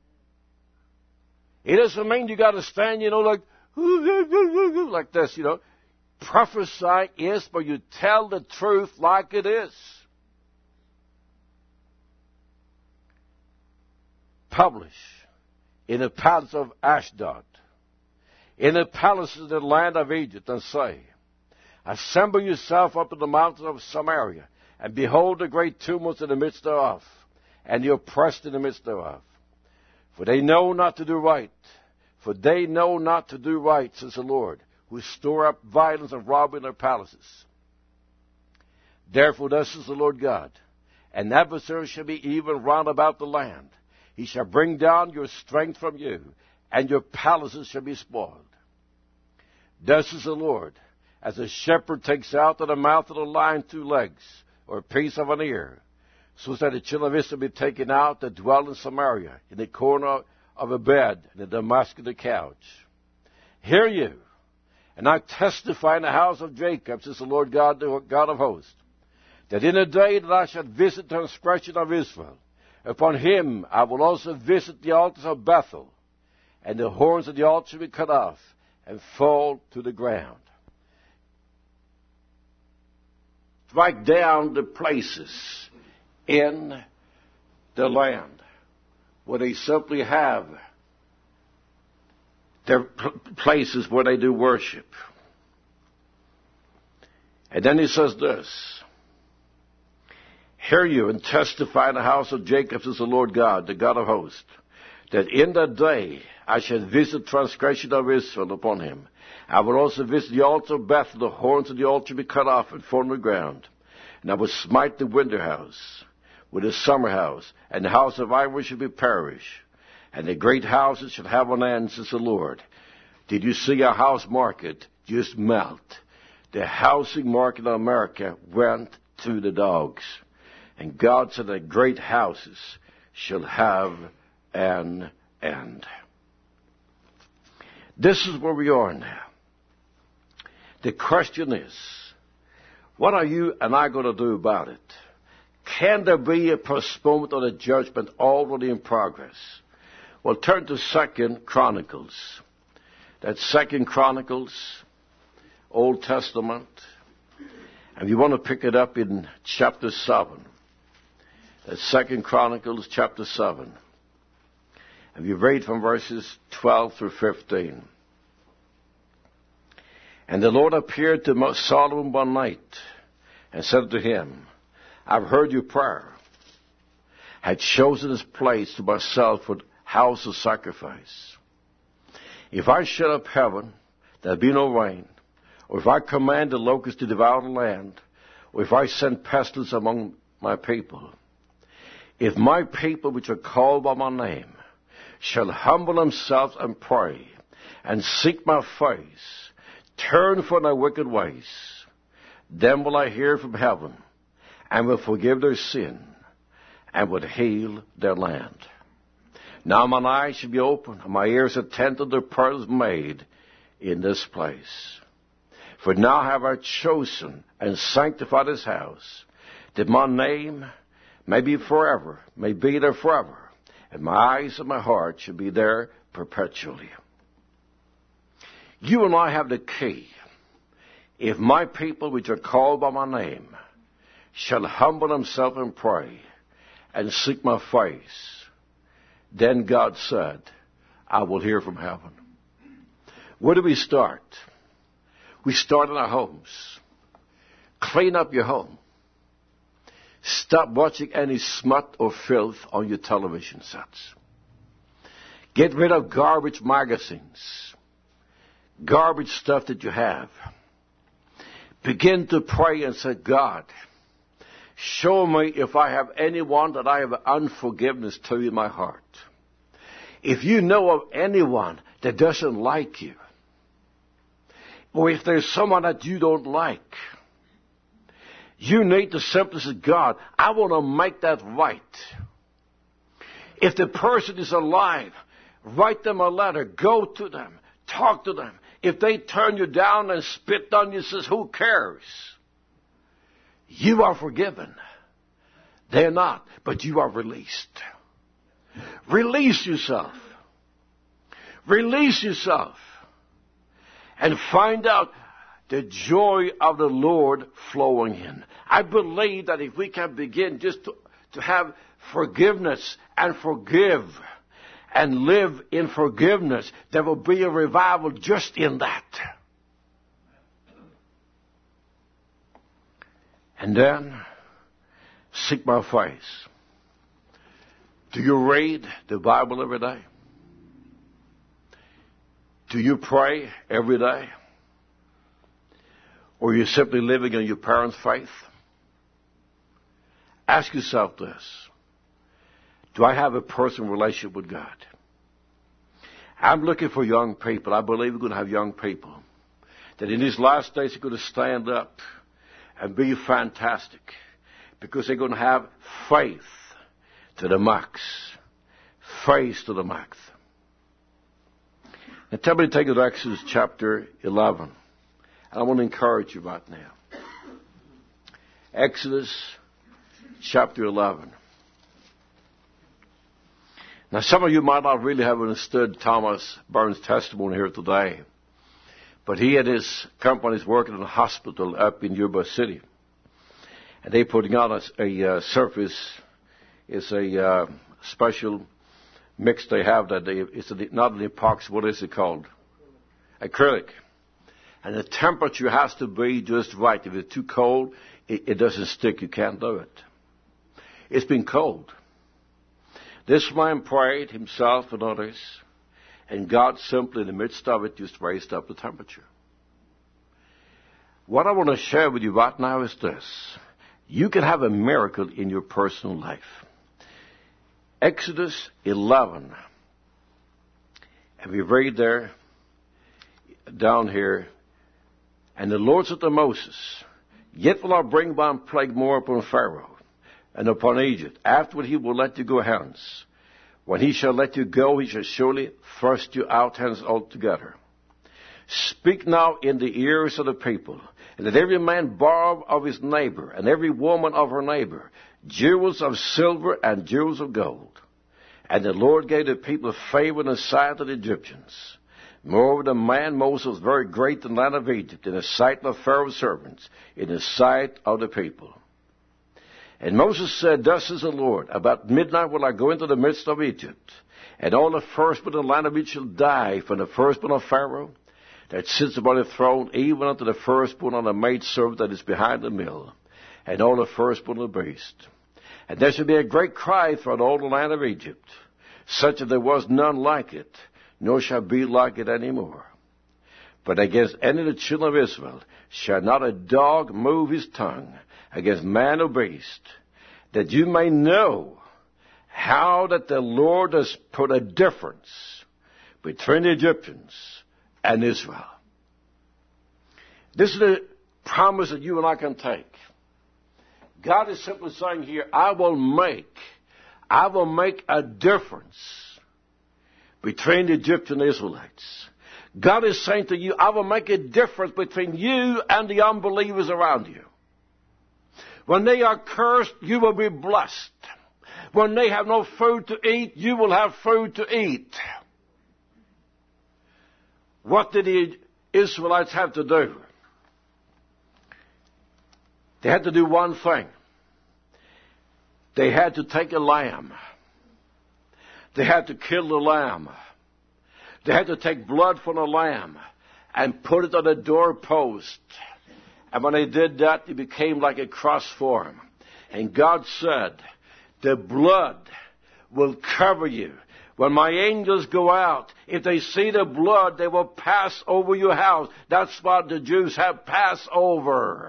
It doesn't mean you got to stand, like this, Prophesy is for you tell the truth like it is. Publish in the palace of Ashdod, in the palaces of the land of Egypt, and say, assemble yourself up to the mountains of Samaria, and behold the great tumults in the midst thereof, and the oppressed in the midst thereof. For they know not to do right. For they know not to do right, says the Lord, who store up violence and robbery in their palaces. Therefore thus says the Lord God, an adversary shall be even round about the land. He shall bring down your strength from you, and your palaces shall be spoiled. Thus says the Lord, as a shepherd takes out of the mouth of the lion 2 legs, or a piece of an ear, so that the children of Israel be taken out that dwell in Samaria, in the corner of a bed, in the damask of the couch. Hear you, and I testify in the house of Jacob, says the Lord God, the God of hosts, that in the day that I shall visit the transgression of Israel, upon him I will also visit the altars of Bethel, and the horns of the altar shall be cut off, and fall to the ground. Strike down the places in the land where they simply have their places where they do worship. And then he says this, hear you and testify in the house of Jacob, says the Lord God, the God of hosts, that in that day I shall visit transgression of Israel upon him. I will also visit the altar of Bethel, the horns of the altar be cut off and fall on the ground. And I will smite the winter house with the summer house, and the house of ivory shall be perished, and the great houses shall have an end, says the Lord. Did you see a house market just melt? The housing market in America went to the dogs. And God said that great houses shall have an end. This is where we are now. The question is, what are you and I going to do about it? Can there be a postponement of the judgment already in progress? Well, turn to 2 Chronicles. That's 2 Chronicles, Old Testament. And you want to pick it up in chapter 7. That's 2 Chronicles chapter 7. And you read from verses 12 through 15. And the Lord appeared to Solomon one night and said to him, I've heard your prayer. I had chosen this place to myself for house of sacrifice. If I shut up heaven, there'll be no rain. Or if I command the locusts to devour the land, or if I send pestilence among my people, if my people which are called by my name shall humble themselves and pray, and seek my face, turn from their wicked ways, then will I hear from heaven, and will forgive their sin, and will heal their land. Now mine eyes shall be open, and my ears attentive to the prayers made in this place. For now have I chosen and sanctified this house, that my name may be forever, may be there forever, and my eyes and my heart shall be there perpetually. You and I have the key. If my people which are called by my name shall humble himself and pray and seek my face, then God said, I will hear from heaven. Where do we start? We start in our homes. Clean up your home. Stop watching any smut or filth on your television sets. Get rid of garbage magazines, garbage stuff that you have. Begin to pray and say, God, show me if I have anyone that I have unforgiveness to in my heart. If you know of anyone that doesn't like you, or if there's someone that you don't like, you need to simply say, God, I want to make that right. If the person is alive, write them a letter, go to them, talk to them. If they turn you down and spit on you, says, who cares? You are forgiven. They're not, but you are released. Release yourself. Release yourself. And find out the joy of the Lord flowing in. I believe that if we can begin just to have forgiveness and forgive and live in forgiveness, there will be a revival just in that. And then, seek my face. Do you read the Bible every day? Do you pray every day? Or are you simply living in your parents' faith? Ask yourself this. Do I have a personal relationship with God? I'm looking for young people. I believe we're going to have young people that in these last days are going to stand up and be fantastic because they're going to have faith to the max. Faith to the max. Now tell me to take it to Exodus chapter 11. And I want to encourage you right now. Exodus chapter 11. Now some of you might not really have understood Thomas Burns' testimony here today. But he and his companies working in a hospital up in Yuba City. And they're putting on a surface. It's a special mix they have that it's not an epoxy. What is it called? Acrylic. And the temperature has to be just right. If it's too cold, it doesn't stick. You can't do it. It's been cold. This man prayed himself and others, and God simply in the midst of it just raised up the temperature. What I want to share with you right now is this. You can have a miracle in your personal life. Exodus 11. And we read there, down here, and the Lord said to Moses, yet will I bring one plague more upon Pharaoh and upon Egypt. Afterward he will let you go hence. When he shall let you go, he shall surely thrust you out hence altogether. Speak now in the ears of the people, and let every man borrow of his neighbor, and every woman of her neighbor, jewels of silver and jewels of gold. And the Lord gave the people favor in the sight of the Egyptians. Moreover, the man Moses was very great in the land of Egypt, in the sight of Pharaoh's servants, in the sight of the people. And Moses said, thus says the Lord, about midnight will I go into the midst of Egypt, and all the firstborn in the land of Egypt shall die, from the firstborn of Pharaoh that sits upon the throne, even unto the firstborn on the maidservant that is behind the mill, and all the firstborn of the beast. And there shall be a great cry throughout all the land of Egypt, such that there was none like it, nor shall be like it any more. But against any of the children of Israel shall not a dog move his tongue against man or beast, that you may know how that the Lord has put a difference between the Egyptians and Israel. This is the promise that you and I can take. God is simply saying here, I will make a difference between the Egyptians and Israelites. God is saying to you, I will make a difference between you and the unbelievers around you. When they are cursed, you will be blessed. When they have no food to eat, you will have food to eat. What did the Israelites have to do? They had to do one thing. They had to take a lamb. They had to kill the lamb. They had to take blood from the lamb and put it on the doorpost. And when they did that, it became like a cross form. And God said, the blood will cover you. When my angels go out, if they see the blood, they will pass over your house. That's what the Jews have, Passover.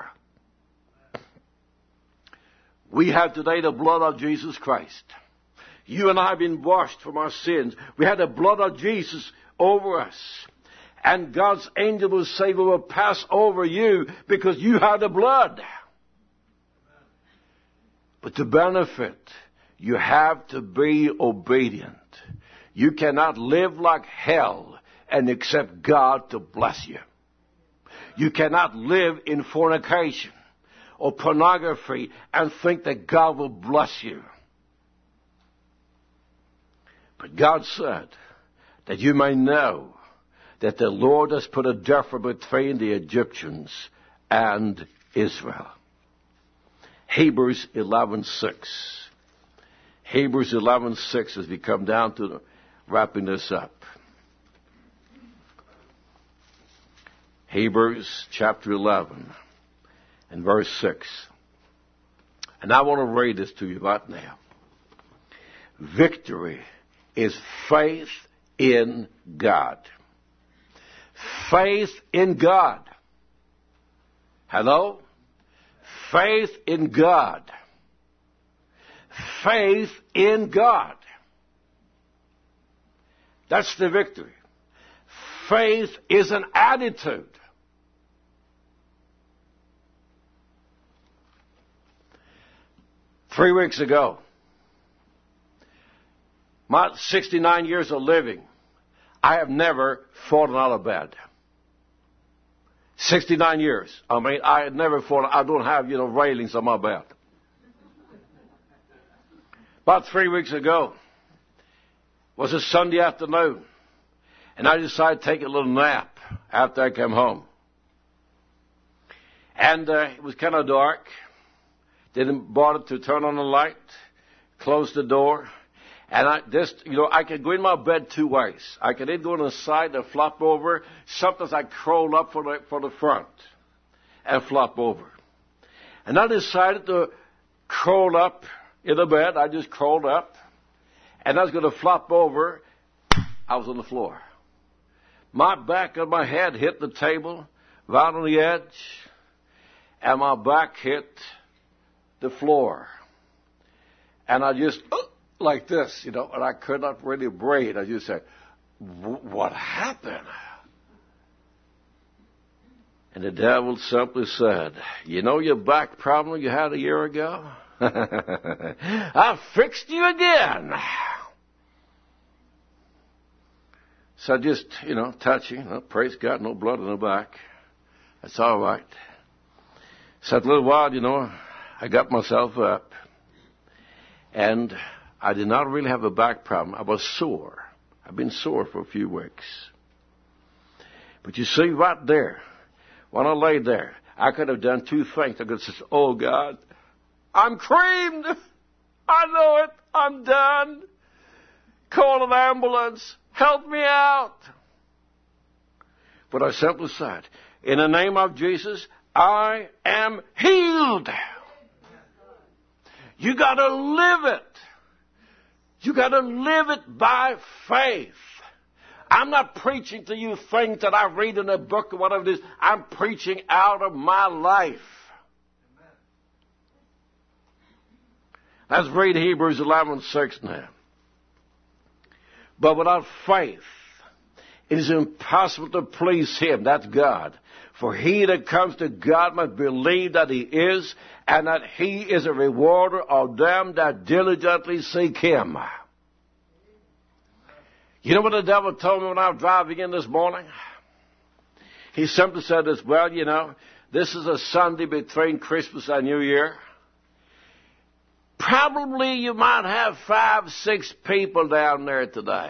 We have today the blood of Jesus Christ. You and I have been washed from our sins. We have the blood of Jesus over us. And God's angel will say, we will pass over you because you have the blood. But to benefit, you have to be obedient. You cannot live like hell and accept God to bless you. You cannot live in fornication or pornography and think that God will bless you. But God said that you may know that the Lord has put a difference between the Egyptians and Israel. Hebrews 11:6. Hebrews 11:6 as we come down to wrapping this up. Hebrews chapter 11 and verse 6. And I want to read this to you right now. Victory is faith in God. Faith in God. Hello? Faith in God. Faith in God. That's the victory. Faith is an attitude. Three weeks ago, my 69 years of living, I have never fallen out of bed. 69 years. I mean, I had never fallen. I don't have, railings on my bed. About 3 weeks ago was a Sunday afternoon, and I decided to take a little nap after I came home. And it was kind of dark. Didn't bother to turn on the light, close the door. And I could go in my bed two ways. I could either go on the side and flop over. Sometimes I crawl up for the front and flop over. And I decided to crawl up in the bed. I just crawled up. And I was going to flop over. I was on the floor. My back and my head hit the table, right on the edge. And my back hit the floor. And I just... like this, and I could not really breathe. I just said, what happened? And the devil simply said, your back problem you had a year ago? I fixed you again. So I just, touching, praise God, no blood in the back. That's all right. So after a little while, I got myself up. And I did not really have a back problem. I was sore. I've been sore for a few weeks. But you see, right there, when I lay there, I could have done two things. I could have said, oh, God, I'm creamed. I know it. I'm done. Call an ambulance. Help me out. But I simply said, in the name of Jesus, I am healed. You got to live it. You got to live it by faith. I'm not preaching to you things that I read in a book or whatever it is. I'm preaching out of my life. Let's read Hebrews 11:6 now. But without faith, it is impossible to please Him. That's God. For he that comes to God must believe that He is, and that He is a rewarder of them that diligently seek Him. You know what the devil told me when I was driving in this morning? He simply said this, well, this is a Sunday between Christmas and New Year. Probably you might have 5, 6 people down there today.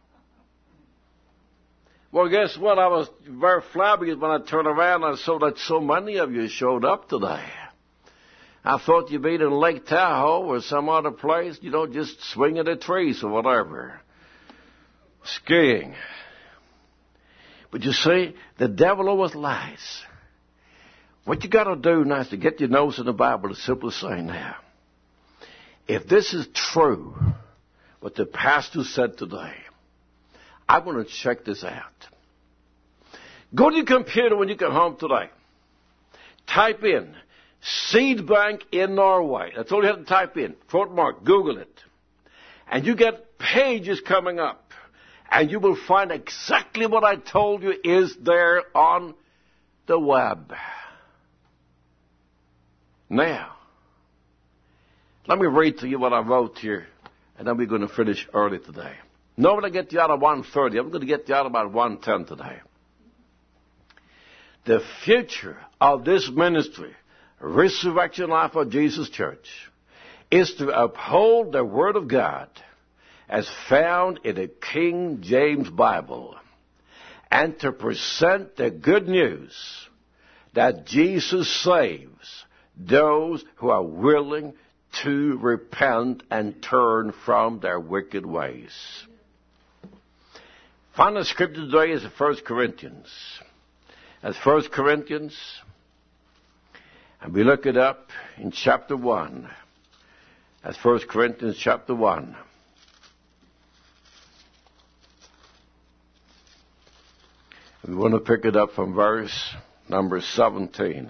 Well, guess what? I was very flabbergasted when I turned around and I saw that so many of you showed up today. I thought you'd be in Lake Tahoe or some other place, just swinging the trees or whatever. Skiing. But you see, the devil always lies. What you got to do now is to get your nose in the Bible to simply say now, if this is true, what the pastor said today, I want to check this out. Go to your computer when you come home today. Type in Seed Bank in Norway. That's all you have to type in. Fort Mark. Google it. And you get pages coming up. And you will find exactly what I told you is there on the web. Now, let me read to you what I wrote here. And then we're going to finish early today. Normally I get you out of 1:30. I'm going to get you out about 1:10 today. The future of this ministry, Resurrection Life of Jesus Church, is to uphold the Word of God as found in the King James Bible and to present the good news that Jesus saves those who are willing to repent and turn from their wicked ways. Final scripture today is 1 Corinthians. That's 1 Corinthians, and we look it up in chapter 1. That's 1 Corinthians chapter 1. We want to pick it up from verse number 17.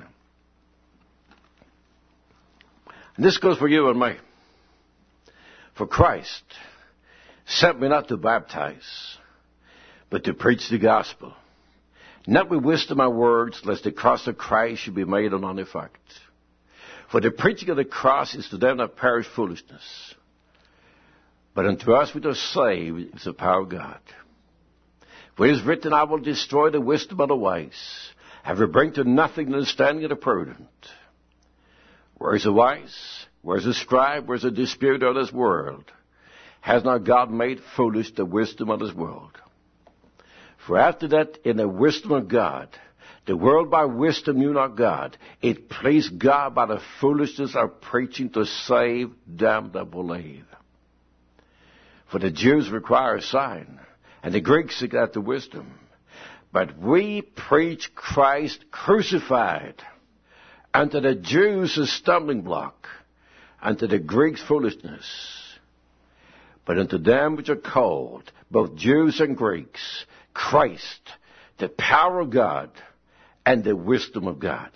And this goes for you and me. For Christ sent me not to baptize, but to preach the gospel. Not with wisdom of words, lest the cross of Christ should be made of none effect. For the preaching of the cross is to them that perish foolishness. But unto us which are saved is the power of God. For it is written, I will destroy the wisdom of the wise, and will bring to nothing the understanding of the prudent. Where is the wise? Where is the scribe? Where is the disputer of this world? Has not God made foolish the wisdom of this world? For after that, in the wisdom of God, the world by wisdom knew not God. It pleased God by the foolishness of preaching to save them that believe. For the Jews require a sign, and the Greeks seek after wisdom. But we preach Christ crucified, unto the Jews a stumbling block, unto the Greeks foolishness. But unto them which are called, both Jews and Greeks, Christ, the power of God, and the wisdom of God.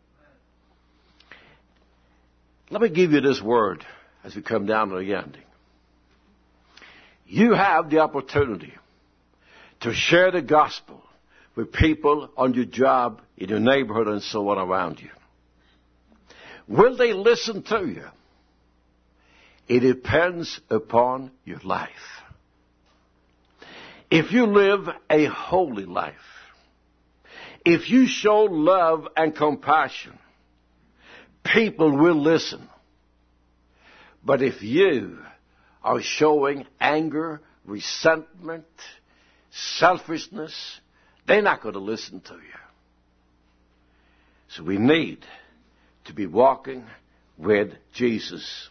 Let me give you this word as we come down to the ending. You have the opportunity to share the gospel with people on your job, in your neighborhood, and so on around you. Will they listen to you? It depends upon your life. If you live a holy life, if you show love and compassion, people will listen. But if you are showing anger, resentment, selfishness, they're not going to listen to you. So we need to be walking with Jesus.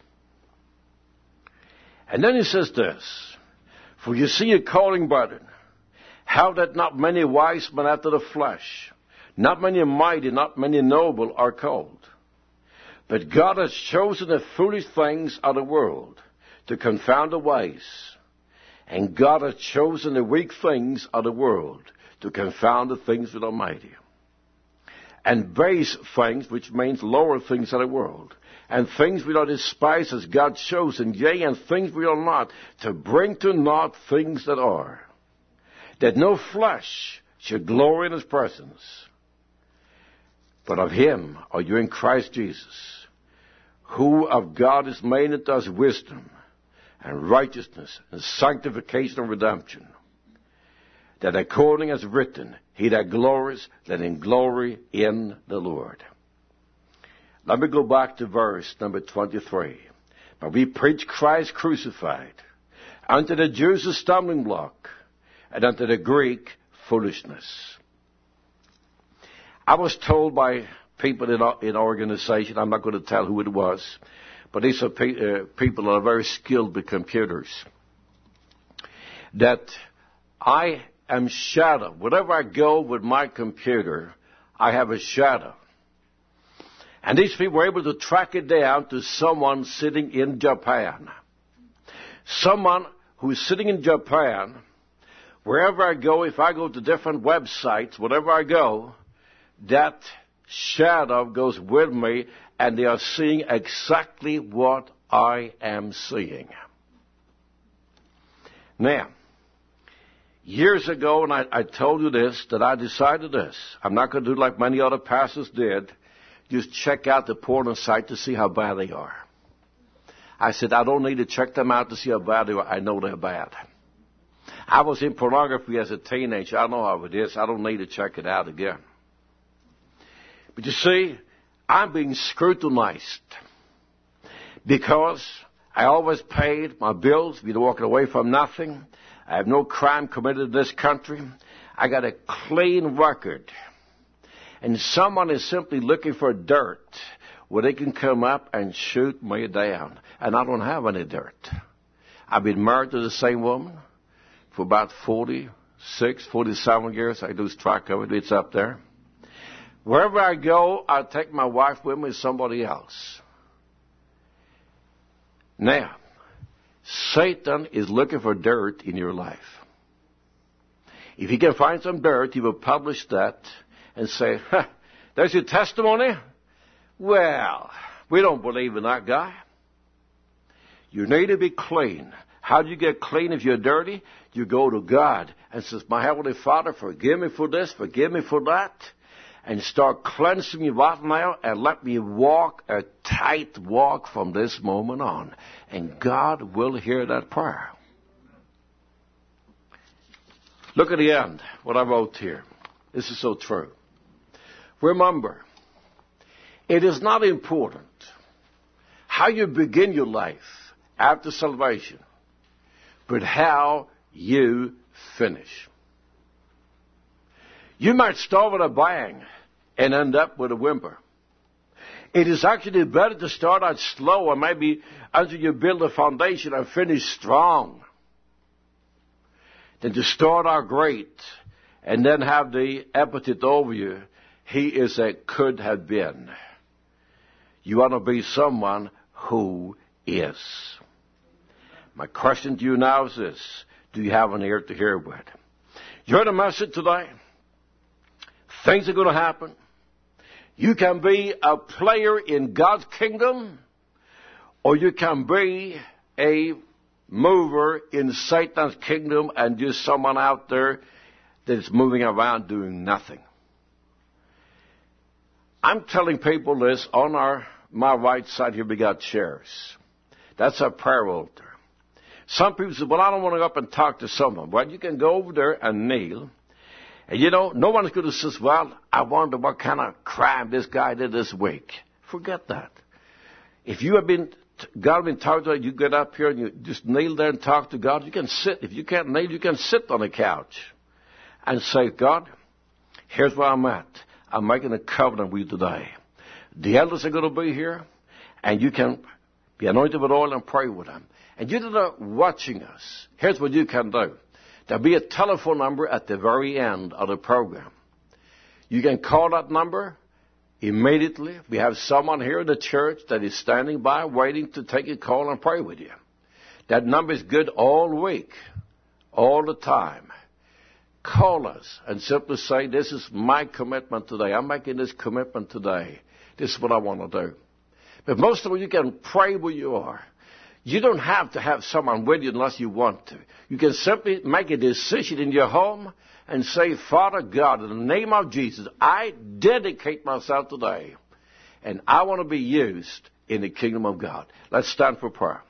And then he says this, for you see a calling, brethren, how that not many wise men after the flesh, not many mighty, not many noble are called. But God has chosen the foolish things of the world to confound the wise. And God has chosen the weak things of the world to confound the things that are mighty. And base things, which means lower things of the world. And things we don't despise as God chosen, yea, and things we are not, to bring to naught things that are. That no flesh should glory in his presence. But of him are you in Christ Jesus, who of God is made unto us wisdom, and righteousness, and sanctification and redemption. That according as written, he that glories, let him glory in the Lord. Let me go back to verse number 23. But we preach Christ crucified, unto the Jews a stumbling block, and unto the Greek foolishness. I was told by people in our organization. I'm not going to tell who it was, but these are people that are very skilled with computers. That I am shadow. Wherever I go with my computer, I have a shadow. And these people were able to track it down to someone sitting in Japan. Someone who's sitting in Japan. Wherever I go, if I go to different websites, wherever I go, that shadow goes with me, and they are seeing exactly what I am seeing. Now, years ago, and I told you this, that I decided this. I'm not going to do like many other pastors did, just check out the porn site to see how bad they are. I said, I don't need to check them out to see how bad they are. I know they're bad. I was in pornography as a teenager. I know how it is. I don't need to check it out again. But you see, I'm being scrutinized because I always paid my bills, been walking away from nothing. I have no crime committed in this country. I got a clean record. And someone is simply looking for dirt where they can come up and shoot me down. And I don't have any dirt. I've been married to the same woman for about 46, 47 years. I lose track of it. It's up there. Wherever I go, I take my wife with me, somebody else. Now, Satan is looking for dirt in your life. If he can find some dirt, he will publish that and say, there's your testimony? Well, we don't believe in that guy. You need to be clean. How do you get clean if you're dirty? You go to God and says, my Heavenly Father, forgive me for this, forgive me for that. And start cleansing me right now and let me walk a tight walk from this moment on. And God will hear that prayer. Look at the end, what I wrote here. This is so true. Remember, it is not important how you begin your life after salvation, but how you finish. You might start with a bang and end up with a whimper. It is actually better to start out slow and maybe until you build a foundation and finish strong than to start out great and then have the epithet over you, he is a could have been. You want to be someone who is. My question to you now is this. Do you have an ear to hear with? You heard a message today? Things are going to happen. You can be a player in God's kingdom, or you can be a mover in Satan's kingdom and just someone out there that's moving around doing nothing. I'm telling people this on my right side here. We got chairs. That's our prayer altar. Some people say, well, I don't want to go up and talk to someone. Well, you can go over there and kneel. And you know, no one's going to say, well, I wonder what kind of crime this guy did this week. Forget that. If you have God has been talking to you, you get up here and you just kneel there and talk to God. You can sit. If you can't kneel, you can sit on the couch and say, God, here's where I'm at. I'm making a covenant with you today. The elders are going to be here, and you can be anointed with oil and pray with them. And you that are watching us, here's what you can do. There'll be a telephone number at the very end of the program. You can call that number immediately. We have someone here in the church that is standing by waiting to take a call and pray with you. That number is good all week, all the time. Call us and simply say, this is my commitment today. I'm making this commitment today. This is what I want to do. But most of all, you can pray where you are. You don't have to have someone with you unless you want to. You can simply make a decision in your home and say, Father God, in the name of Jesus, I dedicate myself today, and I want to be used in the kingdom of God. Let's stand for prayer.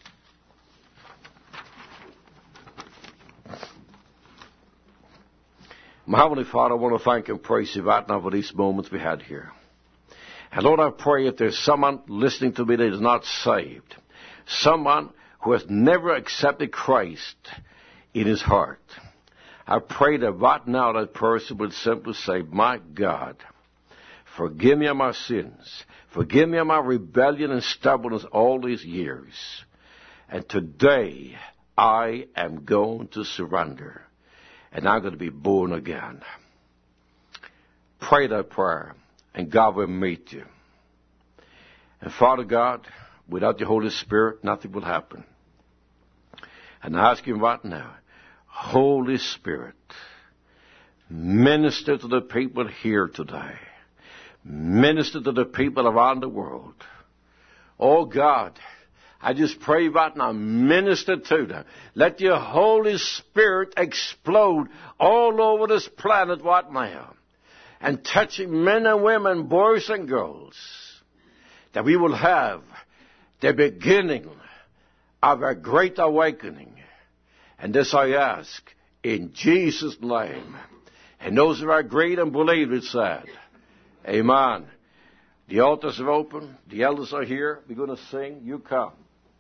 My Heavenly Father, I want to thank and praise you right now for these moments we had here. And Lord, I pray if there's someone listening to me that is not saved, someone who has never accepted Christ in his heart, I pray that right now that person would simply say, my God, Forgive me of my sins. Forgive me of my rebellion and stubbornness all these years. And today, I am going to surrender. And I'm going to be born again. Pray that prayer, and God will meet you. And Father God, without the Holy Spirit, nothing will happen. And I ask you right now, Holy Spirit, minister to the people here today. Minister to the people around the world. Oh God, I just pray right now, minister to them. Let your Holy Spirit explode all over this planet right now. And touching men and women, boys and girls. That we will have the beginning of a great awakening. And this I ask in Jesus' name. And those who are great and believe it said, amen. The altars are open. The elders are here. We're going to sing. You come.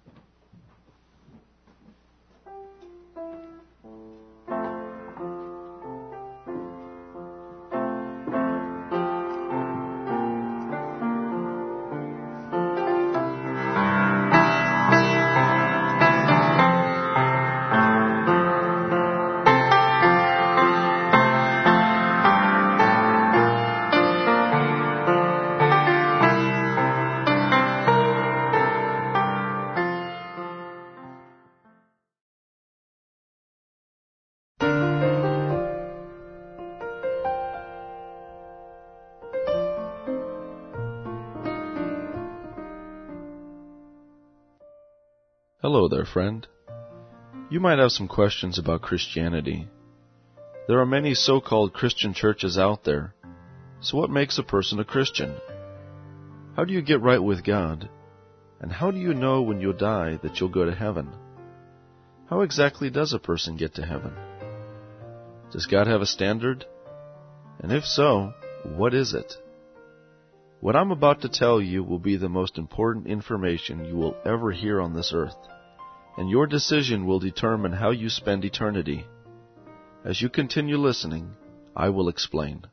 Hello there, friend. You might have some questions about Christianity. There are many so-called Christian churches out there. So what makes a person a Christian? How do you get right with God? And how do you know when you'll die that you'll go to heaven? How exactly does a person get to heaven? Does God have a standard? And if so, what is it? What I'm about to tell you will be the most important information you will ever hear on this earth, and your decision will determine how you spend eternity. As you continue listening, I will explain.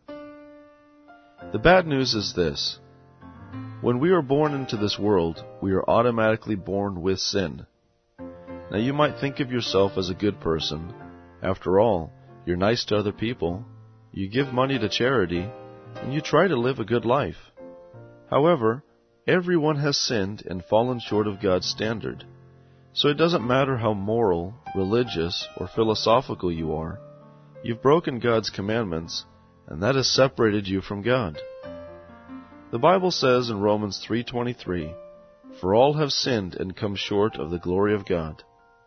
The bad news is this. When we are born into this world, we are automatically born with sin. Now you might think of yourself as a good person. After all, you're nice to other people, you give money to charity, and you try to live a good life. However, everyone has sinned and fallen short of God's standard. So it doesn't matter how moral, religious, or philosophical you are. You've broken God's commandments, and that has separated you from God. The Bible says in Romans 3:23, "For all have sinned and come short of the glory of God."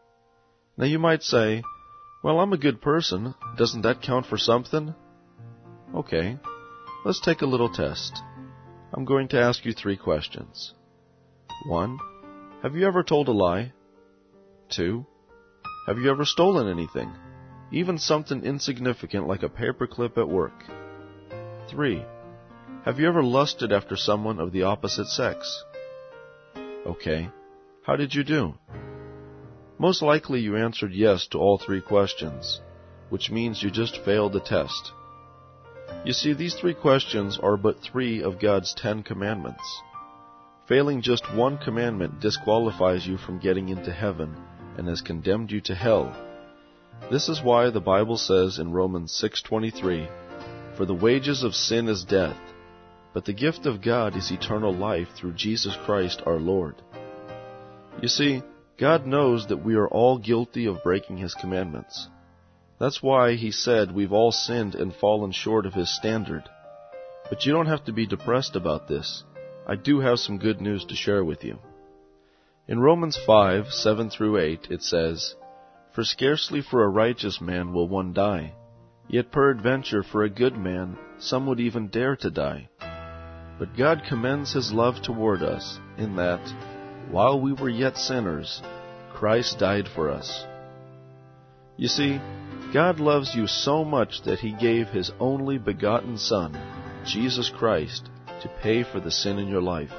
Now you might say, "Well, I'm a good person. Doesn't that count for something?" Okay, let's take a little test. I'm going to ask you 3 questions. 1. Have you ever told a lie? 2. Have you ever stolen anything? Even something insignificant like a paperclip at work? 3. Have you ever lusted after someone of the opposite sex? Okay, how did you do? Most likely you answered yes to all 3 questions, which means you just failed the test. You see, these 3 questions are but 3 of God's 10 commandments. Failing just one commandment disqualifies you from getting into heaven and has condemned you to hell. This is why the Bible says in Romans 6:23, "For the wages of sin is death, but the gift of God is eternal life through Jesus Christ our Lord." You see, God knows that we are all guilty of breaking His commandments. That's why He said we've all sinned and fallen short of His standard. But you don't have to be depressed about this. I do have some good news to share with you. In Romans 5:7-8, it says, "For scarcely for a righteous man will one die, yet peradventure for a good man some would even dare to die. But God commends His love toward us, in that, while we were yet sinners, Christ died for us." You see, God loves you so much that He gave His only begotten Son, Jesus Christ, to pay for the sin in your life.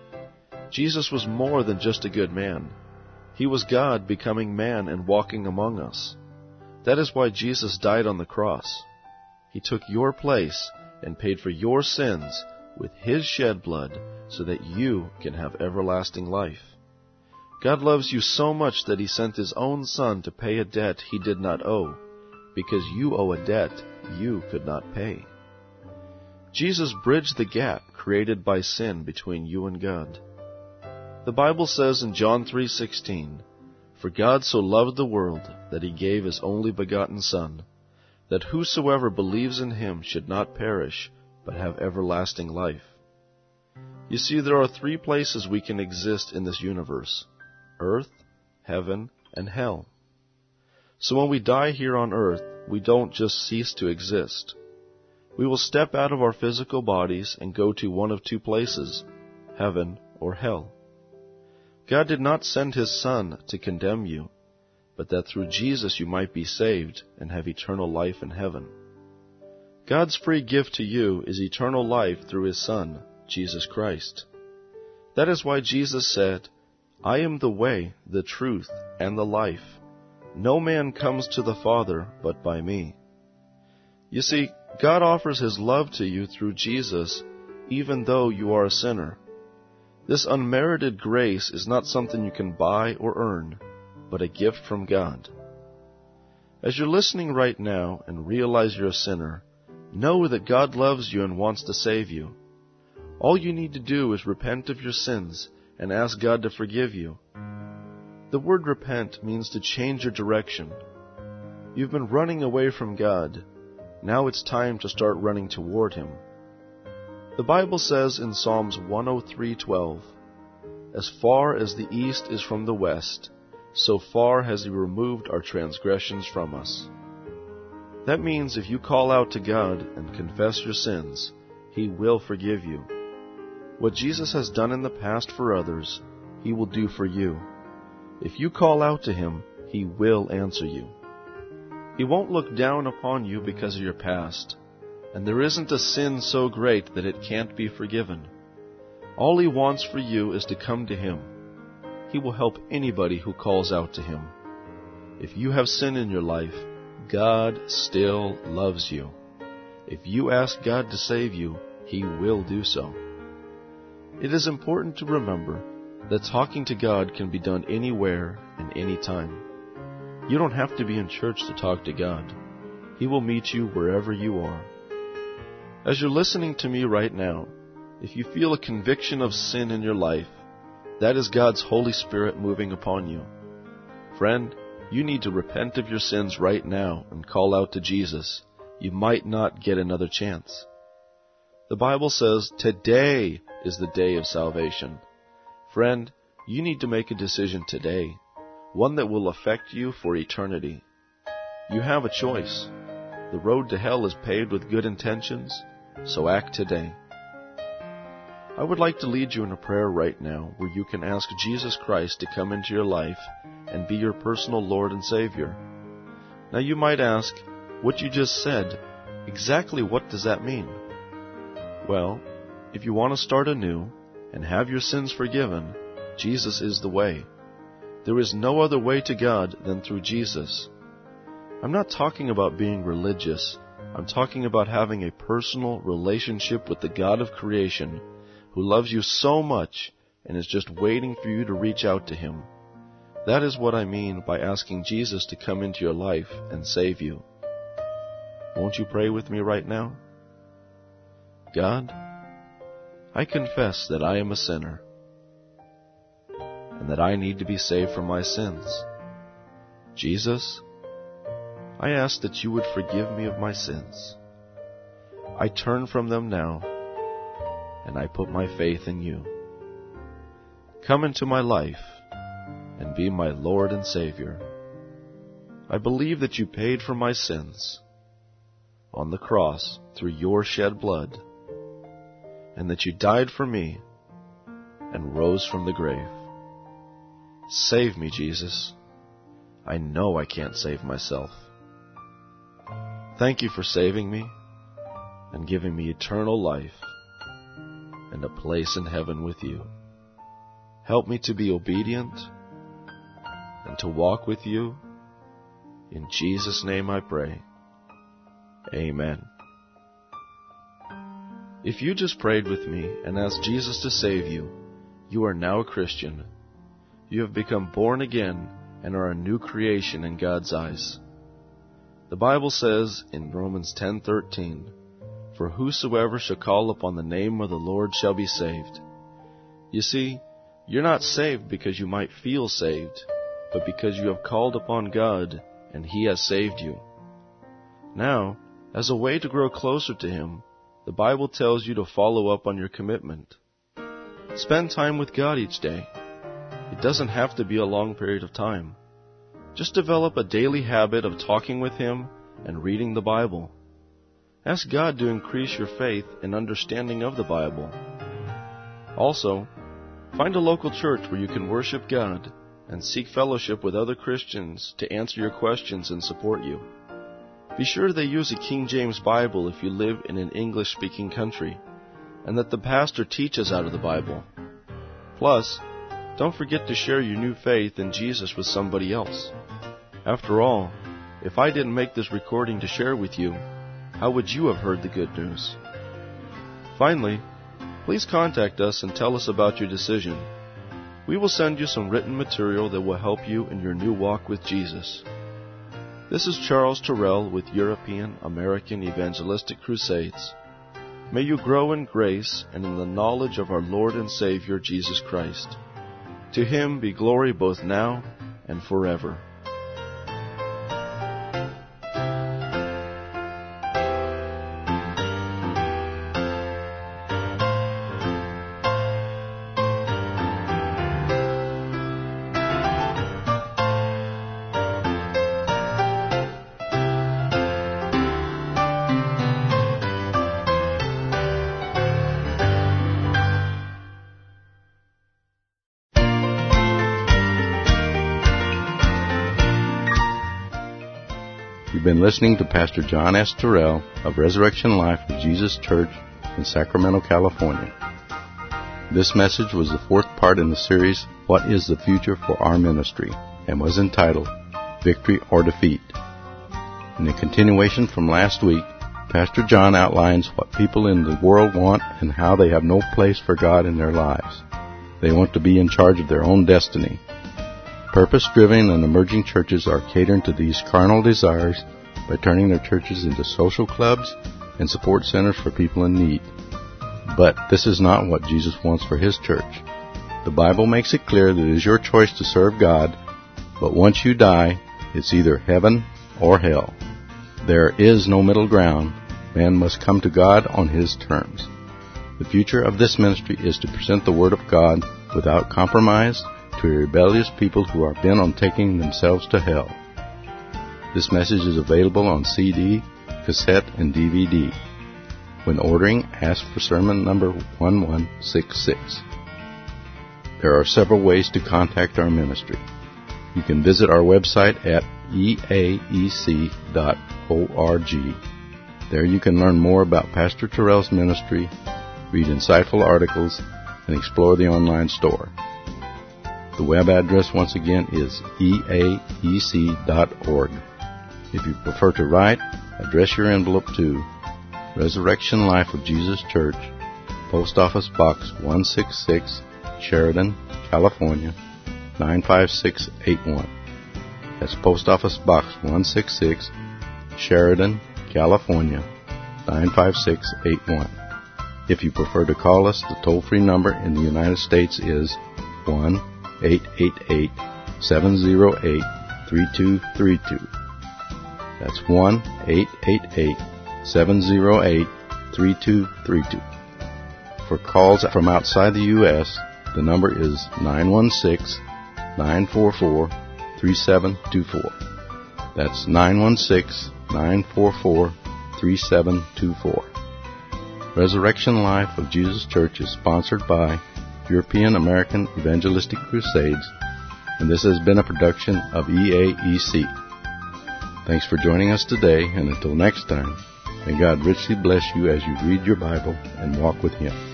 Jesus was more than just a good man. He was God becoming man and walking among us. That is why Jesus died on the cross. He took your place and paid for your sins with His shed blood so that you can have everlasting life. God loves you so much that He sent His own Son to pay a debt He did not owe, because you owe a debt you could not pay. Jesus bridged the gap created by sin between you and God. The Bible says in John 3:16, "For God so loved the world that He gave His only begotten Son, that whosoever believes in Him should not perish, but have everlasting life." You see, there are three places we can exist in this universe: earth, heaven, and hell. So when we die here on earth, we don't just cease to exist. We will step out of our physical bodies and go to one of two places, heaven or hell. God did not send His Son to condemn you, but that through Jesus you might be saved and have eternal life in heaven. God's free gift to you is eternal life through His Son, Jesus Christ. That is why Jesus said, "I am the way, the truth, and the life. No man comes to the Father but by me." You see, God offers His love to you through Jesus, even though you are a sinner. This unmerited grace is not something you can buy or earn, but a gift from God. As you're listening right now and realize you're a sinner, know that God loves you and wants to save you. All you need to do is repent of your sins and ask God to forgive you. The word repent means to change your direction. You've been running away from God. Now it's time to start running toward Him. The Bible says in Psalms 103:12, "As far as the east is from the west, so far has He removed our transgressions from us." That means if you call out to God and confess your sins, He will forgive you. What Jesus has done in the past for others, He will do for you. If you call out to Him, He will answer you. He won't look down upon you because of your past, and there isn't a sin so great that it can't be forgiven. All He wants for you is to come to Him. He will help anybody who calls out to Him. If you have sin in your life, God still loves you. If you ask God to save you, He will do so. It is important to remember that talking to God can be done anywhere and any time. You don't have to be in church to talk to God. He will meet you wherever you are. As you're listening to me right now, if you feel a conviction of sin in your life, that is God's Holy Spirit moving upon you. Friend, you need to repent of your sins right now and call out to Jesus. You might not get another chance. The Bible says today is the day of salvation. Friend, you need to make a decision today, one that will affect you for eternity. You have a choice. The road to hell is paved with good intentions, so act today. I would like to lead you in a prayer right now where you can ask Jesus Christ to come into your life and be your personal Lord and Savior. Now you might ask, what you just said, exactly what does that mean? Well, if you want to start anew and have your sins forgiven, Jesus is the way. There is no other way to God than through Jesus. I'm not talking about being religious. I'm talking about having a personal relationship with the God of creation who loves you so much and is just waiting for you to reach out to Him. That is what I mean by asking Jesus to come into your life and save you. Won't you pray with me right now? God, I confess that I am a sinner and that I need to be saved from my sins. Jesus, I ask that you would forgive me of my sins. I turn from them now, and I put my faith in you. Come into my life and be my Lord and Savior. I believe that you paid for my sins on the cross through your shed blood, and that you died for me and rose from the grave. Save me, Jesus. I know I can't save myself. Thank you for saving me and giving me eternal life and a place in heaven with you. Help me to be obedient and to walk with you. In Jesus' name I pray. Amen. If you just prayed with me and asked Jesus to save you, you are now a Christian. You have become born again and are a new creation in God's eyes. The Bible says in Romans 10:13, "For whosoever shall call upon the name of the Lord shall be saved." You see, you're not saved because you might feel saved, but because you have called upon God and He has saved you. Now, as a way to grow closer to Him, the Bible tells you to follow up on your commitment. Spend time with God each day. It doesn't have to be a long period of time. Just develop a daily habit of talking with Him and reading the Bible. Ask God to increase your faith and understanding of the Bible. Also, find a local church where you can worship God and seek fellowship with other Christians to answer your questions and support you. Be sure they use a King James Bible if you live in an English-speaking country, and that the pastor teaches out of the Bible. Plus, don't forget to share your new faith in Jesus with somebody else. After all, if I didn't make this recording to share with you, how would you have heard the good news? Finally, please contact us and tell us about your decision. We will send you some written material that will help you in your new walk with Jesus. This is Charles Terrell with European American Evangelistic Crusades. May you grow in grace and in the knowledge of our Lord and Savior Jesus Christ. To Him be glory both now and forever. You've been listening to Pastor John S. Terrell of Resurrection Life of Jesus Church in Sacramento, California. This message was the fourth part in the series, What is the Future for Our Ministry? And was entitled, Victory or Defeat. In the continuation from last week, Pastor John outlines what people in the world want and how they have no place for God in their lives. They want to be in charge of their own destiny. Purpose-driven and emerging churches are catering to these carnal desires by turning their churches into social clubs and support centers for people in need. But this is not what Jesus wants for His church. The Bible makes it clear that it is your choice to serve God, but once you die, it's either heaven or hell. There is no middle ground. Man must come to God on His terms. The future of this ministry is to present the Word of God without compromise to a rebellious people who are bent on taking themselves to hell. This message is available on CD, cassette, and DVD. When ordering, ask for sermon number 1166. There are several ways to contact our ministry. You can visit our website at eaec.org. There you can learn more about Pastor Terrell's ministry, read insightful articles, and explore the online store. The web address once again is eaec.org. If you prefer to write, address your envelope to Resurrection Life of Jesus Church, Post Office Box 166, Sheridan, California, 95681. That's Post Office Box 166, Sheridan, California, 95681. If you prefer to call us, the toll-free number in the United States is 1-888-708-3232. That's 1-888-708-3232. For calls from outside the U.S., the number is 916-944-3724. That's 916-944-3724. Resurrection Life of Jesus Church is sponsored by European American Evangelistic Crusades, and this has been a production of EAEC. Thanks for joining us today, and until next time, may God richly bless you as you read your Bible and walk with Him.